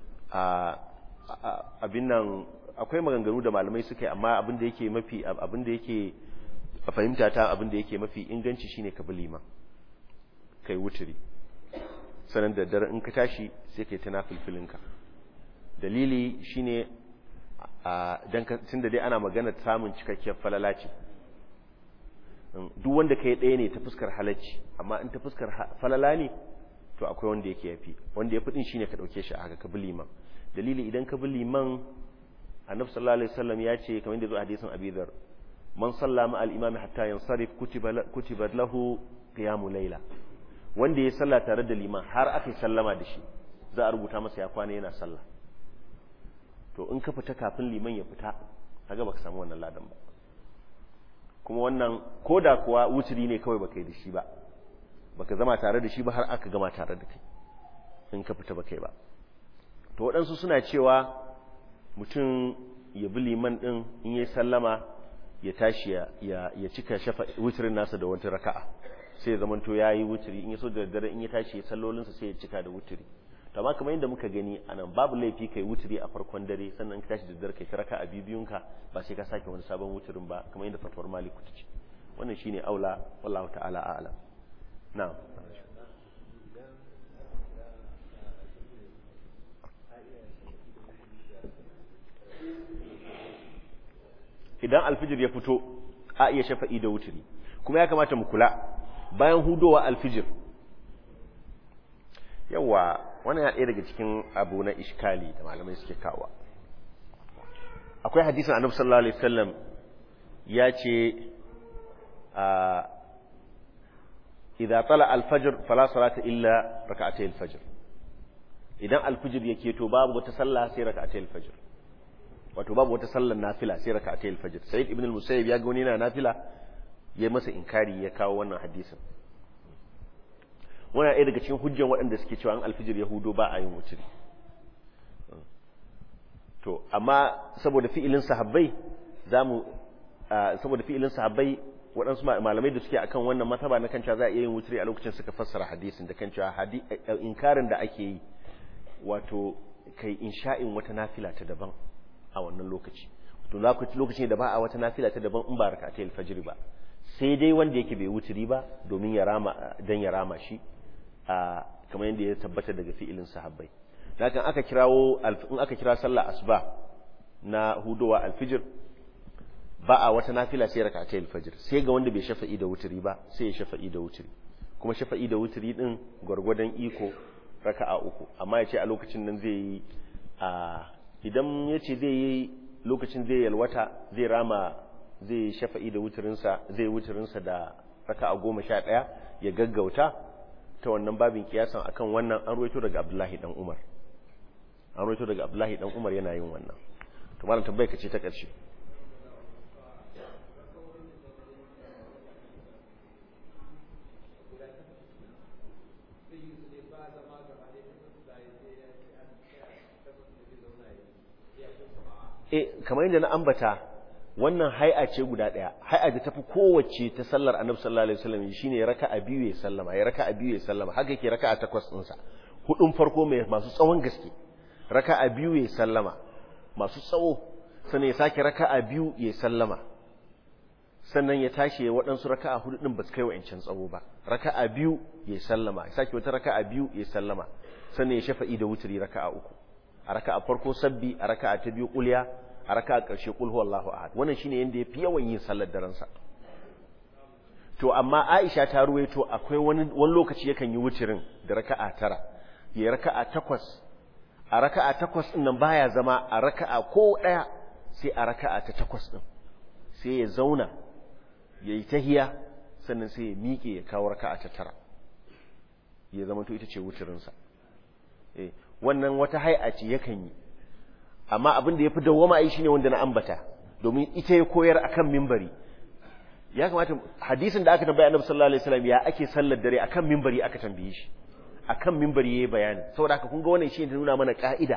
abin nan akwai maganganu da malamai suka yi amma abin da yake a fahimta ta abin da yake mafi inganci shine ka bi liman kai wuturi sanan da dare in ka tashi sai kai tana filfilinka dalili shine dan tunda dai ana magana samun cikakkiyar falala ce duk wanda kai ɗaya ne ta fuskar halacci amma in ta fuskar falala ne to akwai wanda yake yafi wanda yafi din shine ka dauke shi a haka ka bi liman dalili idan ka bi liman annabi sallallahu alaihi wasallam ya ce kamar yadda zo hadisin Abi Dharr man sallama al-imam hatta yansarif kutiba lahu qiyamul layla wanda ya salla tare da liman har aka sallama da shi za a rubuta masa ya kwana yana sallah to in ka fita kafin liman ya fita kaga baka samu wannan ladan ba kuma wannan koda kuwa wuturi ne kawai baka yi da shi ba baka zama tare da shi ba har aka gama tare da kai in ka fita baka yi ba to waɗansu suna cewa mutum ya bi liman din in yayi sallama ya tashi ya cika shafa wuturin nasa da wata raka'a sai ya zamanto yayi wuturi in yaso da daddare in ya tashi sallolinsa sai ya cika da wuturi to amma kamar yadda muka gani anan babu laifi kai wuturi a farkon dare sannan ka tashi da daddare kai raka'a bibiyunka ba sai ka sake wani sabon wuturin ba kamar yadda fatwar Malik ta ce wannan shine aula wallahu ta'ala a'lam na'am idan alfijir ya fito a iya shafa'i da wuturi. Kuma ya kamata mu kula bayan hudowa alfijir, yawa wannan ya ɗaya daga cikin abu na iskali da malamai suke kawo. Akwai hadisin annabi sallallahu alaihi wasallam ya ce idza tala al-fajr fala salata illa rak'atay al-fajr. Idan al-fajr yake to babu wata sallah sai rak'atay al-fajr, wato babu wata sallar nafila sai rak'atay al-fajr. Sayyid ibn al-Musayyib ya ga wani na nafila, ya masa inkari, ya kawo wannan hadisin. Wannan ɗaya daga cikin hujjan waɗanda suke cewa an al-fajr yahudo ba a yin wutri. To amma saboda fi'ilin sahabbai waɗansu malamai da suke akan wannan mataba na kanta za a iya yin wutri a lokacin suka fassara hadisin da kan cewa inkarin da ake yi wato kai insha'in wata nafila ta daban a wannan lokaci. To lokacin da ba a wata nafila ta daban in ba rak'atayil fajr ba, sai dai wanda yake bai wutri ba domin ya rama shi kamar yadda ya tabbata daga fi'ilin sahabbai. Lakin in aka kira sallah asuba na hudowa alfijir ba a wata nafila sai rak'atayil fajr, sai ga wanda bai shafa'i da wutri ba sai ya shafa'i da wutri. Kuma shafa'i da wutri din gwargwadon iko raka'a 3, amma yace a lokacin nan zai yi idan yace zai yi lokacin zai yalwata zai rama, zai shafa'i da wutrinsa, zai wutrinsa da raka'a 11 ya gaggauta. Ta wannan babin kiyasan akan wannan an ruwaito daga Abdullahi dan Umar. Yana yin wannan. To malam tambayar ka ce ta ƙarshe. Kamar yadda na ambata, wannan hai'a ce guda ɗaya, hai'a da tafi kowace ta sallar annabi sallallahu alaihi wasallam shine raka'a biyu ya sallama, haka yake raka'a 8 ɗinsa. Hudun farko masu tsawon gaske, raka'a biyu ya sallama masu tsawo, sannan ya sake raka'a biyu ya sallama, sannan ya tashi ya waɗansu raka'a 4 ɗin ba su kai wa'ancan tsawo ba, raka'a biyu ya sallama, ya sake wata raka'a biyu ya sallama, sannan ya shafa'i da wuturi raka'a 3, a raka'a farko sabbi, a raka'a ta biyu kulya, a raka'a ƙarshe qul huwallahu ahad. Wannan shine yanda yafi yawan yin sallar daren sa. To amma Aisha ta ruwaito akwai wani lokaci yakan yi wuturin da raka'a 9, ya raka'a 8, a raka'a 8 din nan baya zama a raka'a ko daya, sai a raka'a ta 8 din sai ya zauna yayi tahiya, sannan sai ya miƙe ya kawo raka'a ta 9, ya zama to ita ce wuturin sa. Wannan wata hay'a ce yakan yi, amma abin da yafi dawwama ai shine wanda na ambata, domin ita ya koyar akan minbari. Ya kamata hadisin da aka tambaya Annabi sallallahu alaihi wasallam ya ake sallar dare akan minbari aka tambaye shi, akan minbari yayi bayani. Saboda haka kun ga wannan shi ne nuna mana ka'ida.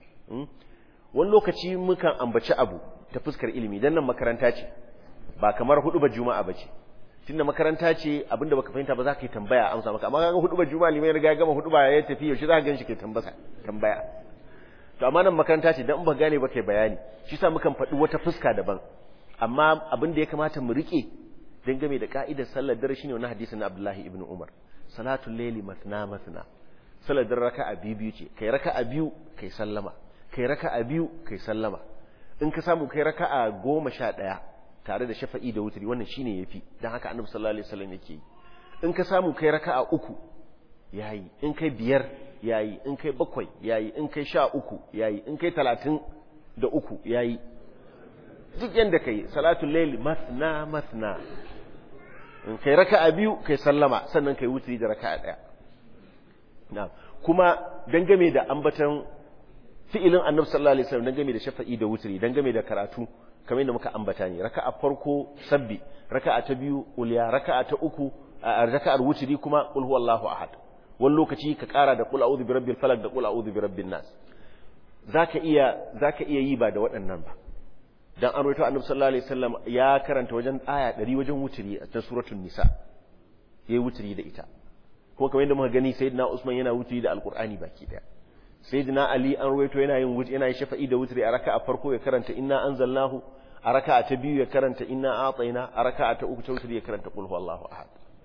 Wani lokaci mukan ambaci abu ta fuskar ilimi, dan nan makaranta ce ba kamar hudubar juma'a bace. Tunda makaranta ce abinda baka fahimta ba za ka yi tambaya amsa maka, amma kaga hudubar juma'a limai riga gama huduba ya tafi, yaushe za ka ganshi ke tambaya. To amma nan makaranta ce dan in ba gane ba kai bayani, shi sa mukan faɗi wata fuska daban. Amma abin da ya kamata mu rike dangane da ka'idar sallar dare shine wannan hadisin na Abdullahi ibn Umar, salatul layli matna. Sallar dare raka'a biyu ce, kai raka'a biyu kai sallama, kai raka'a biyu kai sallama. In ka samu kai raka'a 11 tare da shafa'i da wutri, wannan shine yafi, dan haka Annabi sallallahu alaihi wasallam yake yi. In ka samu kai raka'a 3 yayi, in kai 5 yayi, in kai 7 yayi, in kai 13 yayi, in kai 33 yayi. Duk yanda kai salatul layl matna. In kai raka'a biyu kai sallama, sannan kai wutri da raka'a 1. Na'am. Kuma dangane da ambatan fi'ilin Annabi sallallahu alaihi wasallam dangane da shafa'i da wutri, dangane da karatu kamar yadda muka ambata ne, raka'a farko sabbi, raka'a ta biyu ulya, raka'a ta 3 raka'ar wutri kuma qul huwallahu ahad. Wani lokaci ka kara da qul a'udhu birabbil falaq da qul a'udhu birabbin nas. Zaka iya yi ba da waɗannan ba. Dan an rawaito Annabi sallallahu alaihi wasallam ya karanta wajen aya 100 wajen wutri a cikin suratul nisa. Yayi wutri da ita. Ko kamar yadda muka gani sayyidina Usman yana wutri da alqur'ani baki daya. Sayyidina Ali an rawaito yana yin shafa'i da wutri a raka'a farko ya karanta inna anzalnahu, a raka'a ta biyu ya karanta inna a'tayna, a raka'a ta 3 ta wutri ya karanta qul huwallahu ahad.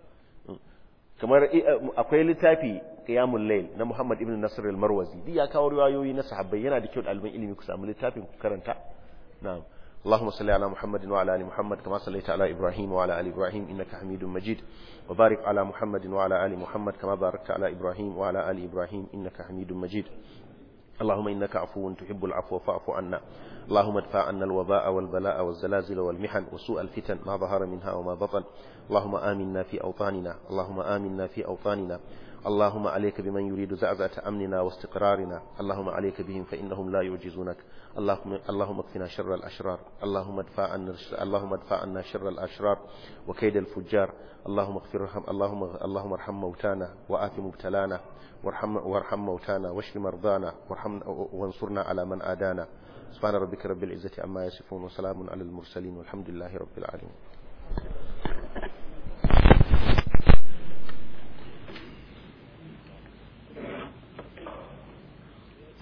Kamar akwai littafi qiyamul layl na Muhammad ibn Nasr al-Marwazi, ya kawo riwayoyi na sahabbai, yana da kyau ɗaliban ilimi ku samu littafin ku karanta. Na'am. اللهم صل على محمد وعلى آل محمد كما صليت على إبراهيم وعلى آل إبراهيم إنك حميد مجيد وبارك على محمد وعلى آل محمد كما باركت على إبراهيم وعلى آل إبراهيم إنك حميد مجيد اللهم إنك عفو تحب العفو فاعف عنا اللهم ادفع عنا الوباء والبلاء والزلازل والمحن وسوء الفتن ما ظهر منها وما بطن اللهم آمنا في أوطاننا اللهم آمنا في أوطاننا اللهم عليك بمن يريد زعزعة أمننا واستقرارنا اللهم عليك بهم فإنهم لا يعجزونك اللهم اكفنا شر الأشرار اللهم ادفع عنا شر الأشرار وكيد الفجار اللهم ارحم موتانا وآت مبتلانا وارحم موتانا واشف مرضانا وانصرنا على من آدانا سبحان ربك رب العزة عما يصفون وسلام على المرسلين والحمد لله رب العالمين